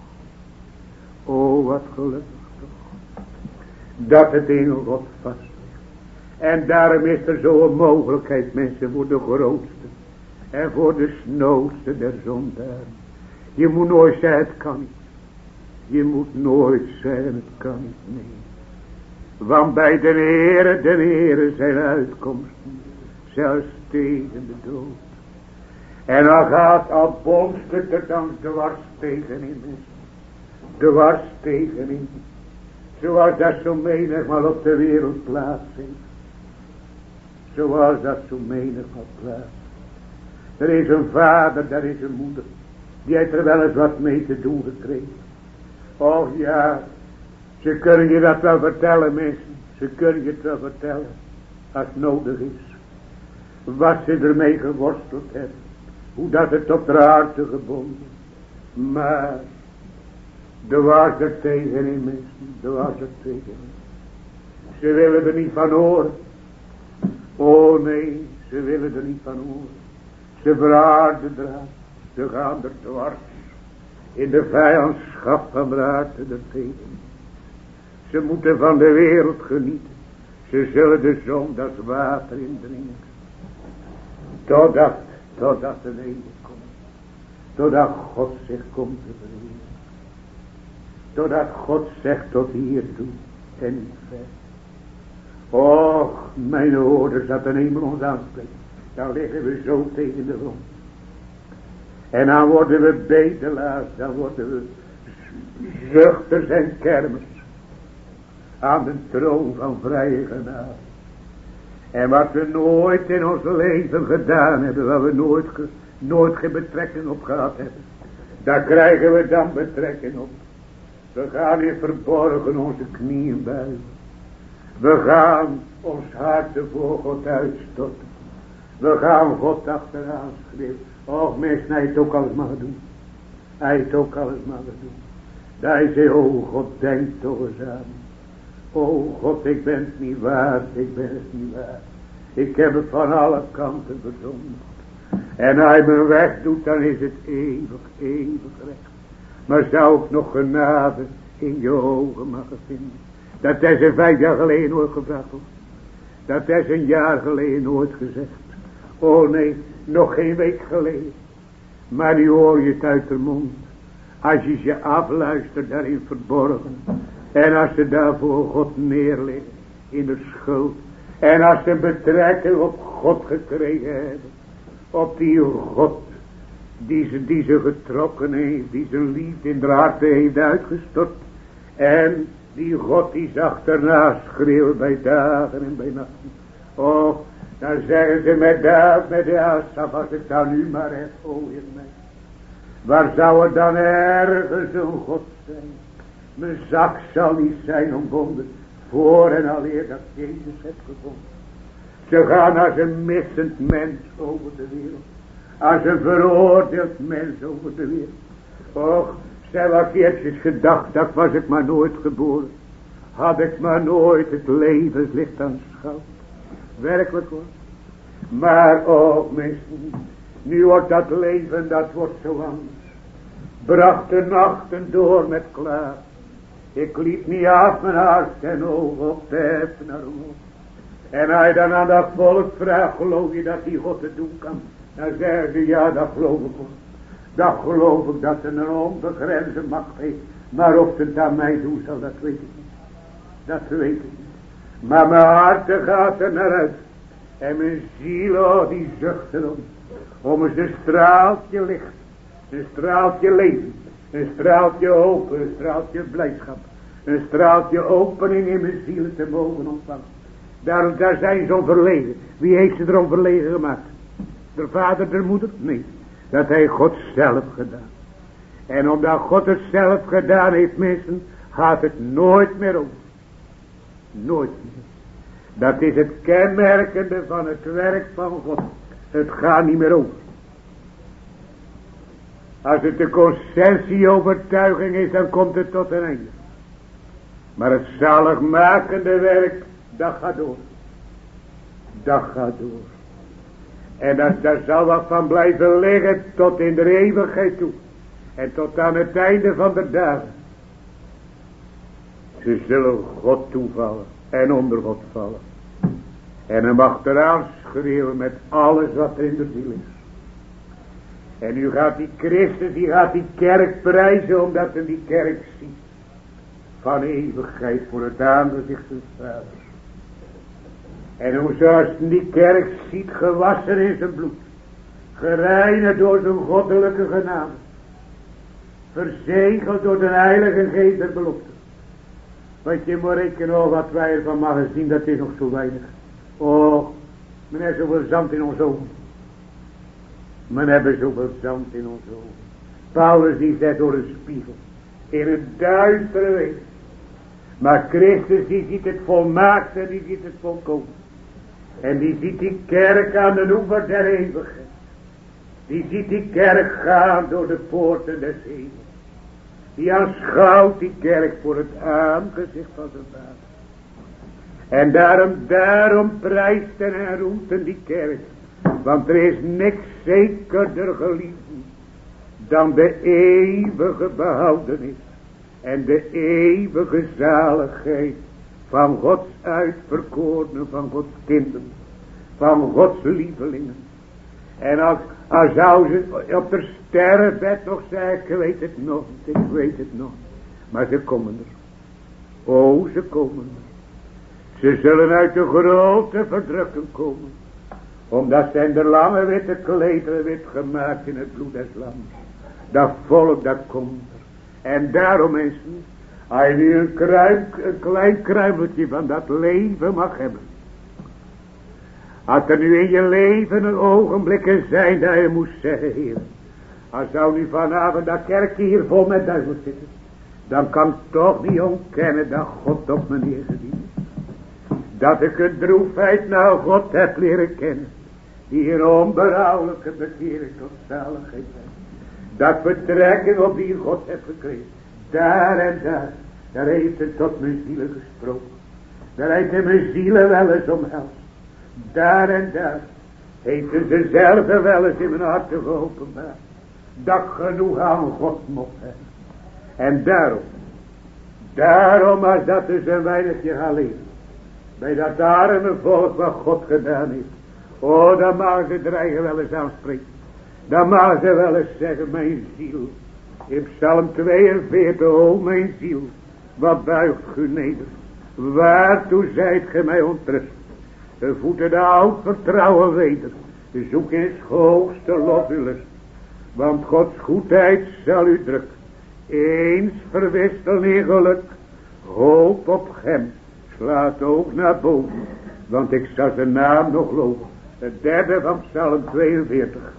O, wat gelukkig toch. Dat het in God vast ligt. En daarom is er zo'n mogelijkheid, mensen, voor de grootste. En voor de snoodste der zondaren. Je moet nooit zeggen, het kan niet. Je moet nooit zeggen, het kan niet, nee. Want bij de Heere, de Heere zijn uitkomsten. Zelfs tegen de dood. En dan gaat al bonst er dan dwars tegenin. Dwars tegenin. Zoals dat zo menigmaal op de wereld plaats heeft. Zoals dat zo menigmaal plaats. Er is een vader, daar is een moeder. Die heeft er wel eens wat mee te doen gekregen. Och ja, ze kunnen je dat wel vertellen, mensen. Ze kunnen je het wel vertellen. Als het nodig is. Wat ze ermee geworsteld hebben. Hoe dat het op de harten gebonden. Maar. Er was er tegenin, mensen. Er was er tegenin. Ze willen er niet van horen. Oh nee. Ze willen er niet van horen. Ze verharden eraan. Ze gaan er dwars. In de vijandschap van de harten der velen. Ze moeten van de wereld genieten. Ze zullen de zon als water indringen. Totdat, totdat de weder komt. Totdat God zich komt te verenigen. Totdat God zegt tot hier toe en niet ver. Och, mijn hoorders, dat de hemel ons aanspreekt. Dan liggen we zo tegen de grond. En dan worden we bedelaars, dan worden we zuchters en kermers. Aan de troon van vrije genade. En wat we nooit in ons leven gedaan hebben, waar we nooit, ge, nooit geen betrekking op gehad hebben. Daar krijgen we dan betrekking op. We gaan in verborgen onze knieën buigen. We gaan ons hart voor God uitstorten. We gaan God achteraan schreeuwen. Och mensen, hij het ook alles mag doen. Hij het ook alles mag doen. Hij zei, oh God, denk toch eens aan. Oh God, ik ben het niet waard, ik ben het niet waard. Ik heb het van alle kanten verzondigd. En als hij me weg doet, dan is het eeuwig, eeuwig recht. Maar zou ik nog genade in je ogen mogen vinden? Dat is een vijf jaar geleden nooit gevraagd wordt. Dat is een jaar geleden nooit gezegd. Oh nee, nog geen week geleden. Maar nu hoor je het uit de mond. Als je ze afluistert daarin verborgen. En als ze daarvoor God neerleggen in de schuld. En als ze betrekking op God gekregen hebben. Op die God die ze, die ze getrokken heeft. Die zijn liefde in de harten heeft uitgestort. En die God die ze achterna schreeuwt bij dagen en bij nachten. Oh, dan zeggen ze met daad, met de Asaf, als ik dan nu maar heb, oh Heer mij. Waar zou het dan ergens een God zijn? Mijn zak zal niet zijn ombonden, voor en aleer dat Jezus heeft gevonden. Ze gaan als een missend mens over de wereld. Als een veroordeeld mens over de wereld. Och, zij was eertjes gedacht, dat was ik maar nooit geboren. Had ik maar nooit het levenslicht aanschouwd. Werkelijk hoor. Maar oh mensen, nu wordt dat leven, dat wordt zo anders. Bracht de nachten door met klaar. Ik liep niet af mijn hart en ogen op te heffen naar omhoog. En als je dan aan dat volk vraagt, geloof je dat die God het doen kan? Dan zeggen ze, ja, dat geloof ik hoor. Dat geloof ik, dat ze een onbegrensde macht heeft. Maar of ze het aan mij doen zal, dat weet ik niet. Dat weet ik niet. Maar mijn hart gaat er naar uit. En mijn ziel, oh, die zucht erom. Om eens een straaltje licht. Een straaltje leven. Een straaltje hoop. Een straaltje blijdschap. Een straaltje opening in mijn ziel te mogen ontvangen. Daar, daar zijn ze om verlegen. Wie heeft ze erom verlegen gemaakt? De vader, de moeder? Nee. Dat heeft God zelf gedaan. En omdat God het zelf gedaan heeft, mensen, gaat het nooit meer over. Nooit meer. Dat is het kenmerkende van het werk van God. Het gaat niet meer over. Als het de conscientieovertuiging is, dan komt het tot een einde. Maar het zaligmakende werk, dat gaat door. Dat gaat door. En dat, daar zal wat van blijven liggen tot in de eeuwigheid toe. En tot aan het einde van de dagen. Ze zullen God toevallen en onder God vallen. En hem achteraan schreeuwen met alles wat er in de ziel is. En nu gaat die Christus, die gaat die kerk prijzen, omdat hij die kerk ziet. Van eeuwigheid voor het aangezicht des Vaders. En hoe zoals die kerk ziet, gewassen in zijn bloed. Gereinigd door zijn goddelijke genade. Verzegeld door de heilige geest der belofte. Want je moet rekenen, oh, wat wij ervan mogen zien, dat is nog zo weinig. Oh, men heeft zoveel zand in ons ogen. Men heeft zoveel zand in ons ogen. Paulus die zegt door een spiegel. In een duistere week. Maar Christus die ziet het volmaakt en die ziet het volkomen. En die ziet die kerk aan de oever der eeuwigheid. Die ziet die kerk gaan door de poorten des hemels. Die aanschouwt die kerk voor het aangezicht van zijn Vader. En daarom, daarom prijst en roemt die kerk Want er is niks zekerder geliefden dan de eeuwige behoudenis en de eeuwige zaligheid van Gods uitverkorenen, van Gods kinderen, van Gods lievelingen. En als, als zou ze op haar sterrenbed nog zeggen, ik weet het nog, ik weet het nog. Maar ze komen er. O, ze komen er. Ze zullen uit de grote verdrukking komen. Omdat zij in de lange witte klederen wit gemaakt in het bloed des lams. Dat volk dat komt er. En daarom mensen, als je nu een, kruim, een klein kruimeltje van dat leven mag hebben. Als er nu in je leven een ogenblikken zijn dat je moest zeggen, Heer. Als zou nu vanavond dat kerkje hier vol met duivels zitten. Dan kan ik toch niet ontkennen dat God op me neergediend. Dat ik een droefheid naar God heb leren kennen. Die een onberouwelijke bekering tot zaligheid heeft. Dat betrekking op die God heb gekregen. Daar en daar. Daar heeft het tot mijn zielen gesproken. Daar heeft hij mijn zielen wel eens omhelst. Daar en daar heeft hij zichzelf wel eens in mijn hart geopenbaard. Dat ik genoeg aan God mocht hebben. En daarom. Daarom als dat dus een weinigje gaat leven. Bij dat arme volk wat God gedaan heeft. Oh, dan mag ze dreigen wel eens aanspreken. Dan mag ze wel eens zeggen, mijn ziel. In Psalm tweeënveertig, o mijn ziel. Wat buigt u neder. Waartoe zijt ge mij ontrust. De voeten de oud vertrouwen weder. Zoek in het hoogste lof uw lust. Want Gods goedheid zal u drukken. Eens verwisselen in geluk. Hoop op hem. Slaat ook naar boven. Want ik zal zijn naam nog loven. Het derde van Psalm tweeënveertig.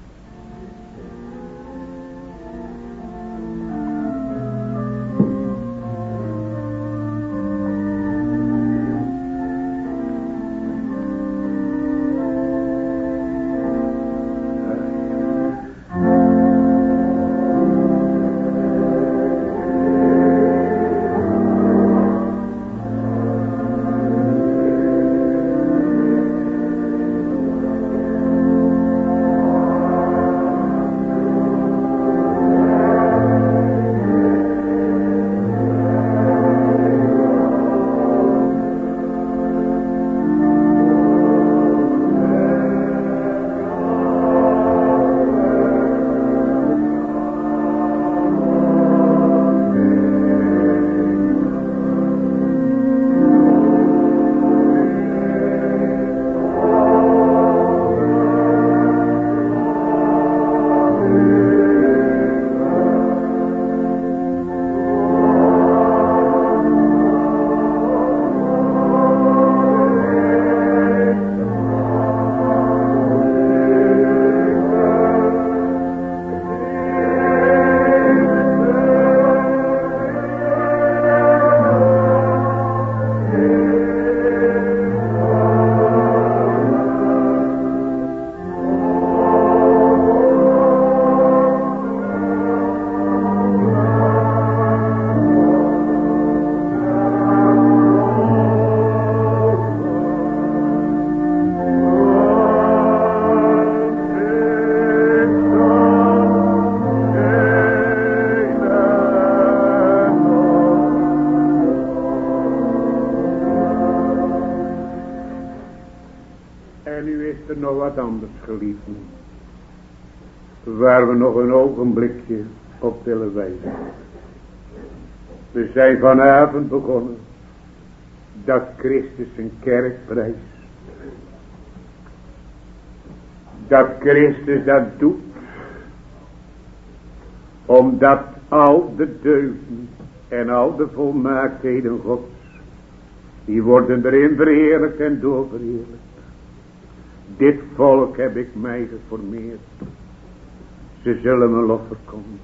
Geliefden, waar we nog een ogenblikje op willen wijzen. We zijn vanavond begonnen dat Christus zijn kerk prijst. Dat Christus dat doet, omdat al de deugden en al de volmaaktheden Gods, die worden erin verheerlijkt en doorverheerlijkt. Dit volk heb ik mij geformeerd. Ze zullen mijn lof verkondigen.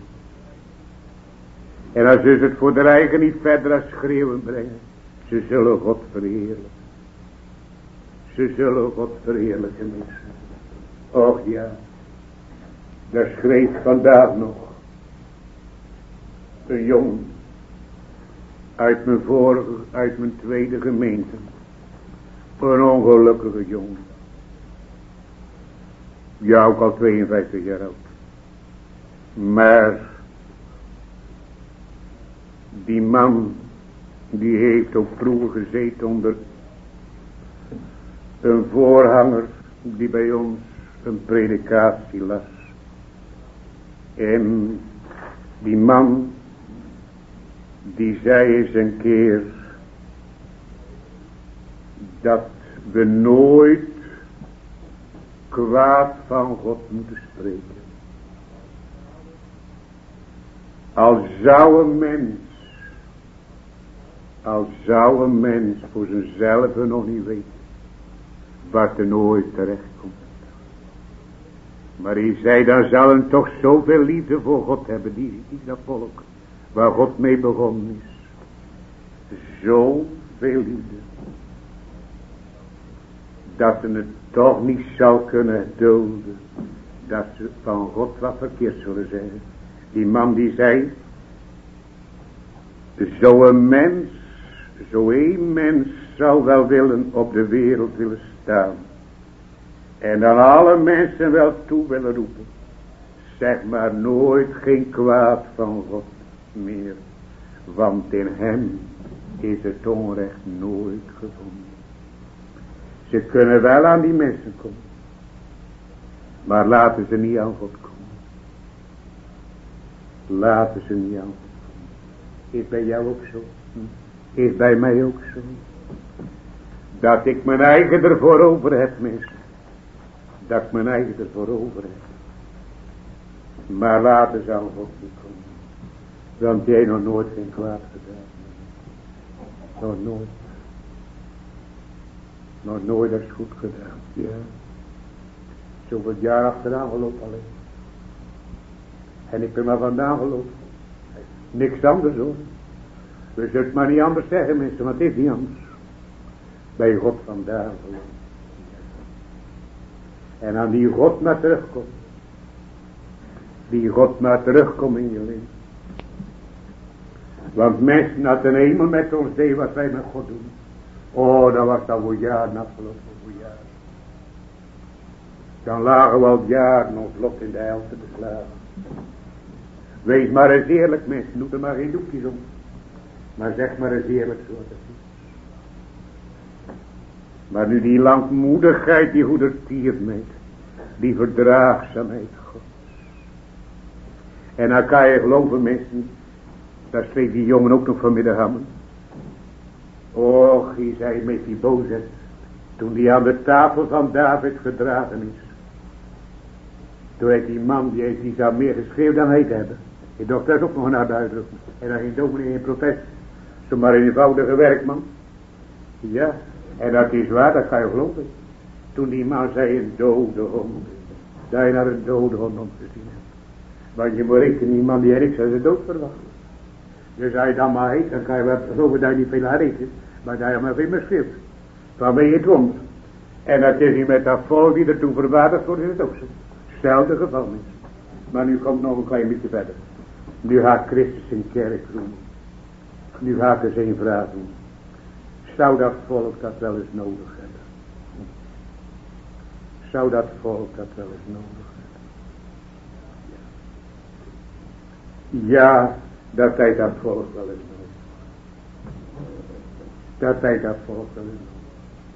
En als ze het voor de eigen niet verder als schreeuwen brengen. Ze zullen God verheerlijken. Ze zullen God verheerlijken. Och ja. Daar schreef vandaag nog een jongen uit mijn vorige, uit mijn tweede gemeente. Een ongelukkige jongen. Ja, ook al tweeënvijftig jaar oud. Maar die man, die heeft ook vroeger gezeten onder een voorhanger die bij ons een predikatie las. En die man, die zei eens een keer dat we nooit kwaad van God moeten spreken. Al zou een mens, al zou een mens voor zichzelf nog niet weten wat er nooit terecht komt. Maar hij zei, dan zal hem toch zoveel liefde voor God hebben, die, die dat volk, waar God mee begonnen is. Zoveel liefde, dat ze het toch niet zou kunnen dulden, dat ze van God wat verkeerd zullen zeggen. Die man die zei, zo een mens, zo één mens zou wel willen op de wereld willen staan. En dan alle mensen wel toe willen roepen. Zeg maar nooit geen kwaad van God meer. Want in hem is het onrecht nooit gevonden. Ze kunnen wel aan die mensen komen. Maar laten ze niet aan God komen. Laten ze niet aan God komen. Is bij jou ook zo? Is bij mij ook zo? Dat ik mijn eigen ervoor over heb, mensen. Dat ik mijn eigen ervoor over heb. Maar laten ze aan God niet komen. Want jij nog nooit geen kwaad gedaan. Nog nooit. Nog nooit is goed gedaan. Ja. Zoveel jaar achteraan gelopen alleen. En ik ben maar vandaan gelopen. Niks anders hoor. We zullen het maar niet anders zeggen mensen. Want het is niet anders. Bij God vandaan gelopen. En aan die God maar terugkomt. Die God maar terugkomt in je leven. Want mensen had een hemel met ons deed wat wij met God doen. Oh, dat was al voor jaren afgelopen, voor jaren. Dan lagen we al jaren ons lot in de hel te beslagen. Wees maar eens eerlijk mensen, doe er maar geen doekjes om. Maar zeg maar eens eerlijk zoals het is. Maar nu die langmoedigheid, die goedertierenheid, die verdraagzaamheid God. En dan kan je geloven mensen, daar spreekt die jongen ook nog vanmiddag aan. Och, hij zei met die boosheid, toen die aan de tafel van David gedragen is. Toen heeft die man, die heeft die zou meer geschreeuwd dan hij te hebben. Je dacht, dat is ook nog een harde uitdrukking. En dan geen dominee in professie. Zomaar een eenvoudige werkman. Ja, en dat is waar, dat kan je geloven. Toen die man zei een dode hond. Dat je naar een dode hond omgezien hebt. Want je moet rekenen, die man die er niks aan zijn dood verwacht. Dus als je dan maar heet, dan kan je wel geloven dat je niet veel aan rekent. Maar dat je maar veel meer schreeuwt. Dan ben je het wond. En dat is niet met dat volk die ertoe verwaardigd wordt, is het ook zo. Stel de geval is. Maar nu komt nog een klein beetje verder. Nu gaat Christus zijn kerk doen. Nu gaat er zijn vraag doen. Zou dat volk dat wel eens nodig hebben? Zou dat volk dat wel eens nodig hebben? Ja, dat hij dat volk wel eens nodig. Dat hij dat volk wel eens nodig.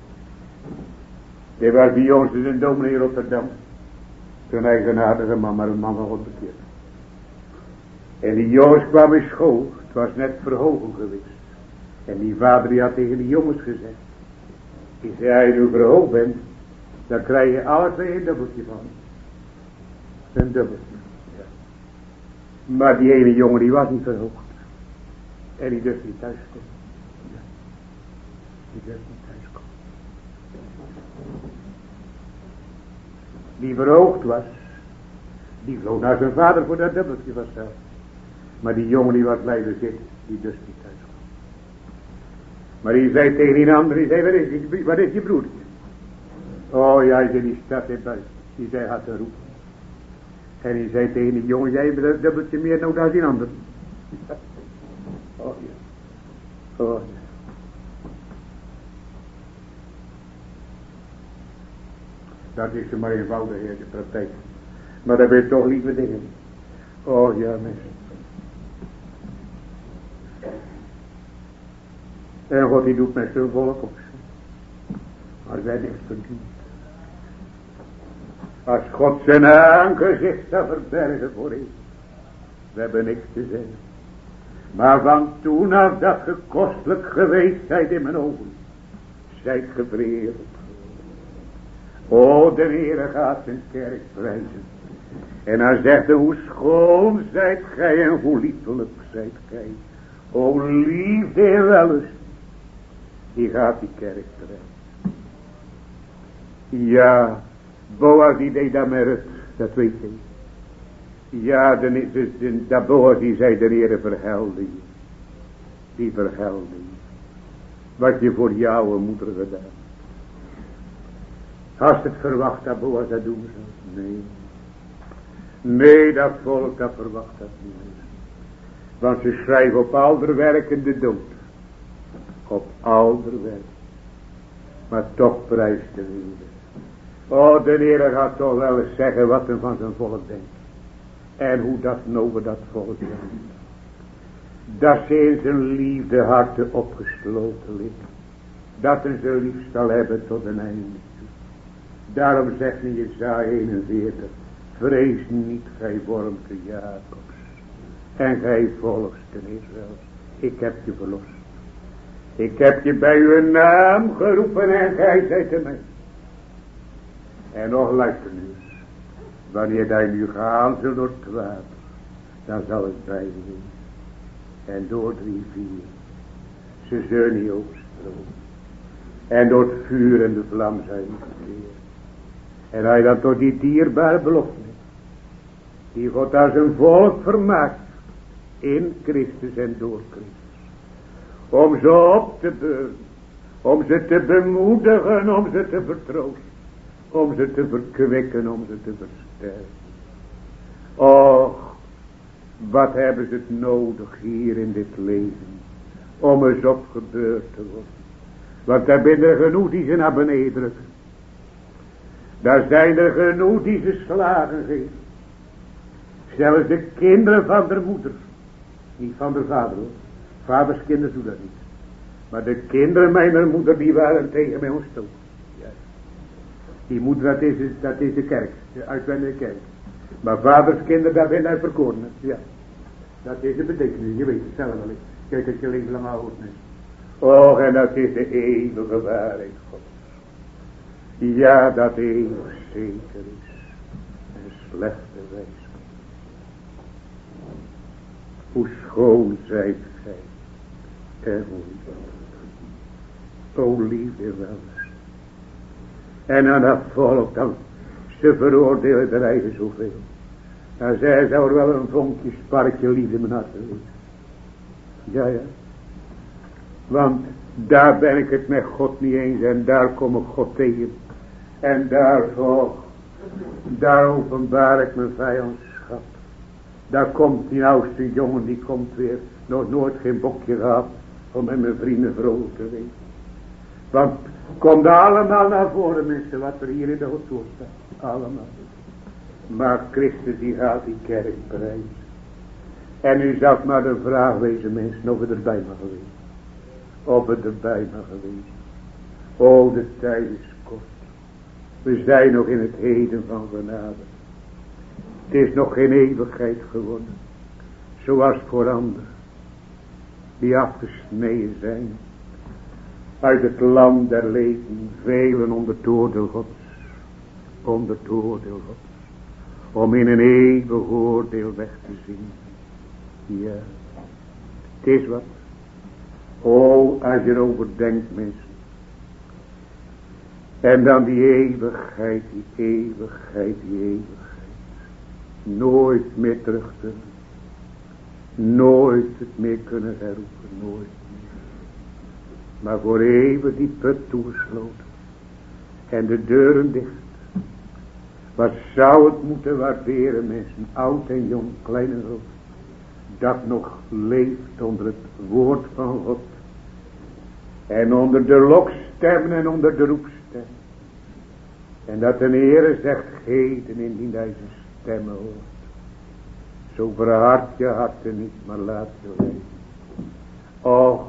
Dit was bij ons in een dominee in Rotterdam. Zo'n eigenaardige man, maar een man van God bekeerd. En die jongens kwamen in school. Het was net verhogen geweest. En die vader die had tegen die jongens gezegd. Die zei, als je nu verhoogd bent, dan krijg je alle twee een dubbeltje van. Een dubbeltje. Ja. Maar die ene jongen die was niet verhoogd. En die durfde niet thuis komen. Ja. Die durfde niet thuis komen. Die verhoogd was. Die vloog naar zijn vader voor dat dubbeltje was zelf. Maar die jongen die was blijven zitten. Die durfde niet thuis komen. Maar die zei tegen die ander, die zei, wat is je, wat is je broertje? Oh ja, hij zei, die staat in buiten. Die zei, gaat te roepen. En die zei tegen die jongen, jij hebt een dubbeltje meer nodig dan die ander. Oh ja. Oh ja. Dat is maar eenvoudig in de praktijk. Maar dat weet toch lieve dingen. Oh ja mensen. En God die doet met zijn volk op. Als wij niks verdienen. Als God zijn aangezicht zou verbergen voor eeuwig. We hebben niks te zeggen. Maar van toen af dat ge kostelijk geweest zijt in mijn ogen. Zijt gevreerd. O, de Heere gaat zijn kerk prijzen. En hij zegt, hoe schoon zijt gij en hoe liefelijk zijt gij. O, liefde en wellust. Die gaat die kerk prijzen. Ja, Boaz die deed dat met het, dat weet je. Ja, de, de, de, dat Boaz die zei, de Heere verhelde je. Die verhelde je. Wat je voor jouw moeder gedaan. Hast het verwacht dat Boaz dat doen zou? Nee. Nee, dat volk dat verwacht dat niet meer. Want ze schrijven op alderwerken de dood. Op alderwerk. Maar toch prijst de Heer. Oh, de Heer gaat toch wel eens zeggen wat hij van zijn volk denkt. En hoe dat over dat volk denkt. Dat ze in zijn liefde harten opgesloten liggen. Dat hij ze lief zal hebben tot een einde toe. Daarom zegt in Jesaja eenenveertig. Vrees niet, gij wormke Jacobs. En gij volksten Israëls. Ik heb je verlost. Ik heb je bij uw naam geroepen en gij zijt de mens. En nog luister nu eens. Wanneer hij nu gaan zult door het water. Dan zal het bij je. En door de rivier. Ze zullen niet overstromen. En door het vuur en de vlam zijn verkeerd. En hij dan tot die dierbare belofte. Die God als een volk vermaakt. In Christus en door Christus. Om ze op te beuren. Om ze te bemoedigen. Om ze te vertroosten. Om ze te verkwikken. Om ze te versterken. Och. Wat hebben ze het nodig hier in dit leven. Om eens opgebeurd te worden. Want daar zijn er genoeg die ze naar beneden drukken. Daar zijn er genoeg die ze slagen geven. Zelfs de kinderen van de moeder. Niet van de vader hoor. Vaders kinderen doen dat niet. Maar de kinderen mijn moeder die waren tegen mij ontstoken. Ja. Die moeder dat is, dat is de kerk. De uitwendige kerk. Maar vaders kinderen daar zijn uit verkoren. Ja. Dat is de betekenis. Je weet het zelf wel. Kijk als je leven lang oud is. Och en dat is de eeuwige waarheid God. Ja dat eeuwig zeker is. En slechte wijs. Hoe schoon zijt gij. En hoe lief. O liefde wel. En aan dat volk dan. Ze veroordelen de eigen zoveel. Dan zij zou er wel een vonkje sparkje liefde in mijn hart liggen. Ja ja. Want daar ben ik het met God niet eens. En daar kom ik God tegen. En daarvoor. Daar openbaar ik mijn vijandschap. Daar komt die oudste jongen. Die komt weer. Nog nooit geen bokje gehad. Om met mijn vrienden vrolijk te wezen. Want komt allemaal naar voren mensen. Wat er hier in de hotel staat. Allemaal. Maar Christus die gaat die kerk prijzen. En u zou maar de vraag wezen mensen. Of het erbij mag wezen. Of het erbij mag wezen. O de tijd is kort. We zijn nog in het heden van genade. Het is nog geen eeuwigheid geworden. Zoals voor anderen. Die afgesneden zijn. Uit het land der leven. Velen onder het oordeel Gods. Onder het oordeel Gods. Om in een eeuwig oordeel weg te zien. Ja. Het is wat. O, als je erover denkt mensen. En dan die eeuwigheid, die eeuwigheid, die eeuwigheid. Nooit meer terug te. Nooit het meer kunnen herroepen, nooit meer. Maar voor eeuwig die put toegesloten. En de deuren dicht. Wat zou het moeten waarderen mensen, oud en jong, klein en groot. Dat nog leeft onder het woord van God. En onder de lokstemmen en onder de roepstemmen. En dat de Heere zegt, heden indien hij zijn stem hoort. Zo verhard je harten niet, maar laat je leven. Och,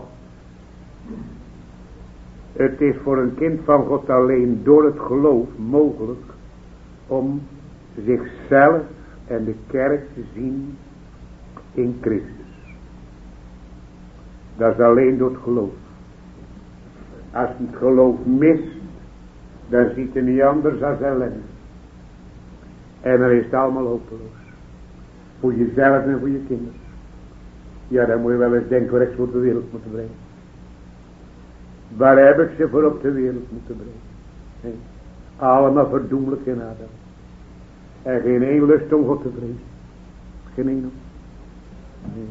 het is voor een kind van God alleen door het geloof mogelijk om zichzelf en de kerk te zien in Christus. Dat is alleen door het geloof. Als het geloof mist, dan ziet het niet anders dan ellende. En dan is het allemaal hopeloos. Voor jezelf en voor je kinderen. Ja, dan moet je wel eens denken waar ik ze op de wereld moeten brengen. Waar heb ik ze voor op de wereld moeten brengen? Nee. Allemaal verdoemelijk in Adam. En geen één lust om God te vrezen. Geen één. Nee.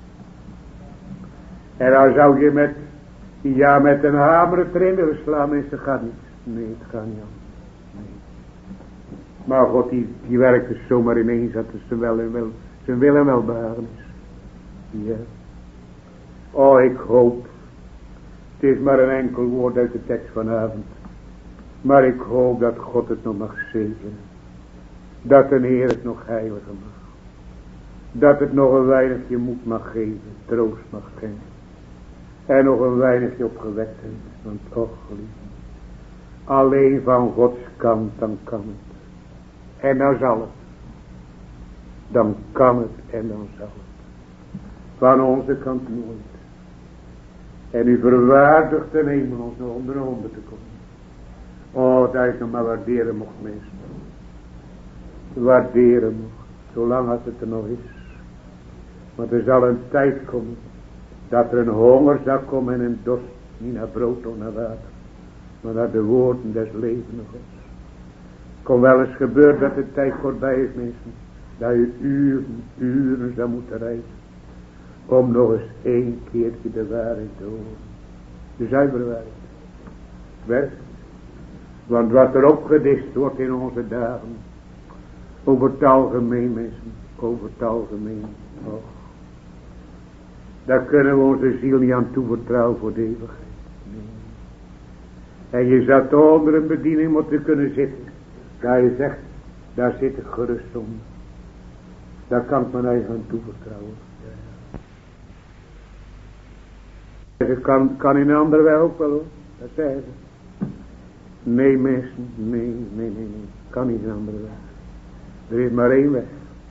En dan zou je met, ja, met een hamer het erin willen slaan, mensen, dat gaat niet. Nee, het gaat niet aan. Nee. Maar God, die, die werkt dus zomaar ineens dat het zijn, wel en wel, zijn wil en welbehagen is. Ja. Oh, ik hoop. Het is maar een enkel woord uit de tekst vanavond. Maar ik hoop dat God het nog mag zegenen. Dat de Heer het nog heiligen mag. Dat het nog een weinigje moed mag geven. Troost mag schenken. En nog een weinigje opgewektheid. Want och lief. Alleen van Gods kant, dan kan het. En dan zal het. Dan kan het en dan zal het. Van onze kant nooit. En u verwaardigt de hemel ons nog onder de honden te komen. Oh, dat ik nog maar waarderen mocht, mensen. Waarderen mocht. Zolang als het er nog is. Want er zal een tijd komen. Dat er een honger zal komen en een dorst. Niet naar brood of naar water. Maar naar de woorden des levenden Gods. Kon wel eens gebeuren dat de tijd voorbij is, mensen. Dat je uren, uren zou moeten reizen. Om nog eens één keertje de waarheid te horen. De zuivere waarheid. Werkt. Want wat er opgedist wordt in onze dagen. Over het algemeen, mensen. Over het algemeen. Och. Daar kunnen we onze ziel niet aan toevertrouwen voor de eeuwigheid. Nee. En je zou toch onder een bediening moeten kunnen zitten. Dat je zegt, daar zit ik gerust om. Daar kan ik mijn eigen aan toevertrouwen. Dat kan, kan in een andere weg ook wel hoor. Dat zeggen ze. Nee mensen, nee, nee, nee, nee. Kan niet in een andere weg. Er is maar één weg.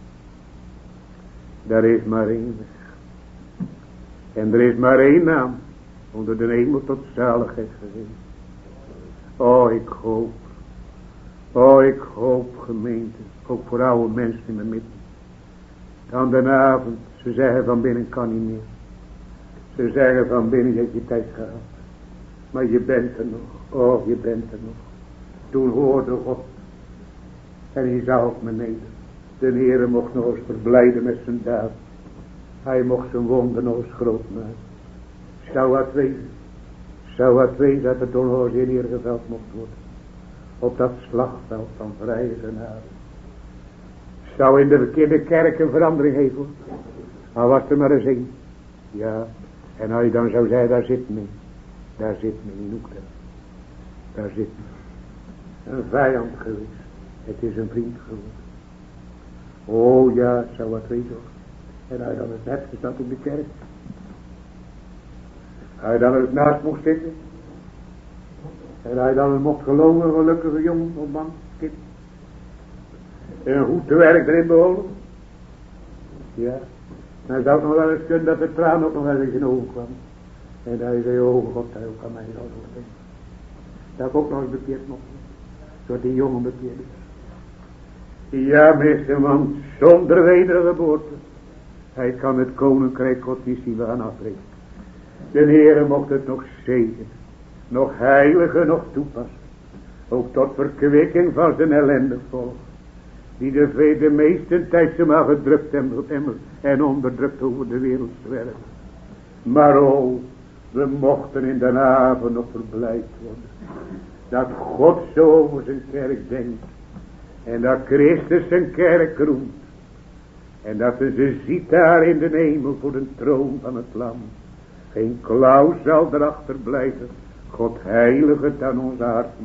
Er is maar één weg. En er is maar één naam. Onder de hemel tot zaligheid gegeven. Oh, ik hoop. Oh, ik hoop gemeente. Ook voor oude mensen in de midden. Dan de avond. Ze zeggen van binnen kan niet meer. Ze zeggen van binnen dat je tijd gehad. Maar je bent er nog. Oh, je bent er nog. Toen hoorde God. En hij zag op beneden. De Heere mocht nog eens verblijden met zijn daad. Hij mocht zijn wonden nog eens groot maken. Zou het wezen. Zou het wezen dat het toen nog eens neergeveld mocht worden. Op dat slagveld van vrije genade. Zou in de verkeerde kerk een verandering geven hoor. Al was er maar eens één. Ja. En als je dan zou zeggen, daar zit me. Daar zit me in hoek daar. Daar zit me. Een vijand geweest. Het is een vriend geworden. Oh ja, het zou wat wezen hoor. En hij dan het net gezet in de kerk. Hij dan het naast mocht zitten. En hij dan het mocht geloven, een gelukkige jongen of man, kind. En goed te werk erin behouden. Ja. En hij zou nog wel eens kunnen dat de traan ook nog wel eens in zijn ogen kwam. En hij zei, oh God, hij ook aan mij zou doen. Dat ik ook nog eens bekeerd mocht. Zodat die jongen bekeerd is. Ja, meester, want zonder wedergeboorte. Hij kan het koninkrijk God niet zien aan afrekenen. De Heere mocht het nog zegenen. Nog heiligen, nog toepassen. Ook tot verkwikking van zijn ellendig volk. Die de, de meeste tijd ze maar gedrukt en, en, en onderdrukt over de wereld zwerven. Maar oh, we mochten in de avond nog verblijd worden. Dat God zo over zijn kerk denkt. En dat Christus zijn kerk roemt. En dat ze ziet daar in de hemel voor de troon van het lam. Geen klauw zal erachter blijven. God heilig het aan onze harten.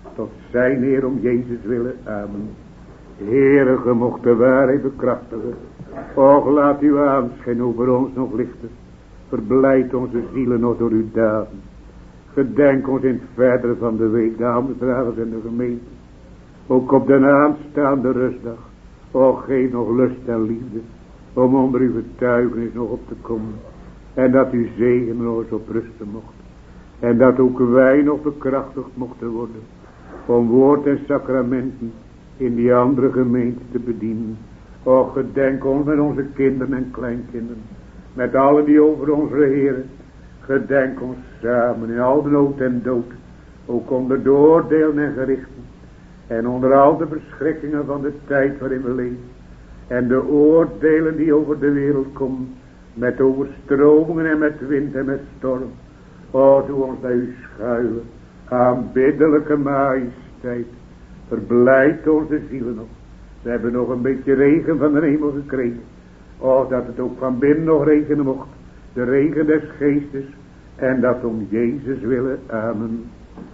tot zijn Heer om Jezus willen. Amen. Heere, ge mocht de waarheid bekrachtigen. Och, laat uw aanschijn over ons nog lichten. Verblijd onze zielen nog door uw daden. Gedenk ons in het verdere van de week, de ambtsdragers en de gemeente. Ook op de aanstaande rustdag. Och, geef nog lust en liefde, om onder uw getuigenis nog op te komen. En dat uw zegen nog eens op rusten mocht. En dat ook wij nog bekrachtigd mochten worden. Om woord en sacramenten in die andere gemeente te bedienen. Och, gedenk ons met onze kinderen en kleinkinderen. Met allen die over ons regeren. Gedenk ons samen in al de nood en dood. Ook onder de oordelen en gerichten. En onder al de verschrikkingen van de tijd waarin we leven. En de oordelen die over de wereld komen. Met overstromingen en met wind en met storm. O, doe ons bij u schuilen. Aanbiddelijke majesteit. Verblijd onze zielen nog. We hebben nog een beetje regen van de hemel gekregen. O, dat het ook van binnen nog regenen mocht. De regen des geestes. En dat om Jezus willen. Amen.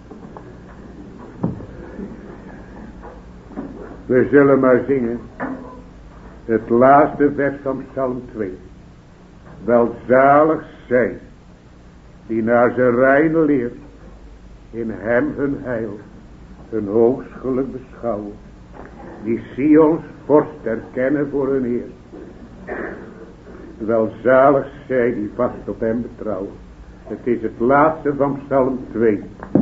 We zullen maar zingen. Het laatste vers van Psalm twee. Welzalig zij die naar zijn reine leer in hem hun heil, hun hoogst geluk beschouwen. Die Sions vorst erkennen voor hun Heer. Welzalig zij die vast op hem betrouwen. Het is het laatste van Psalm twee.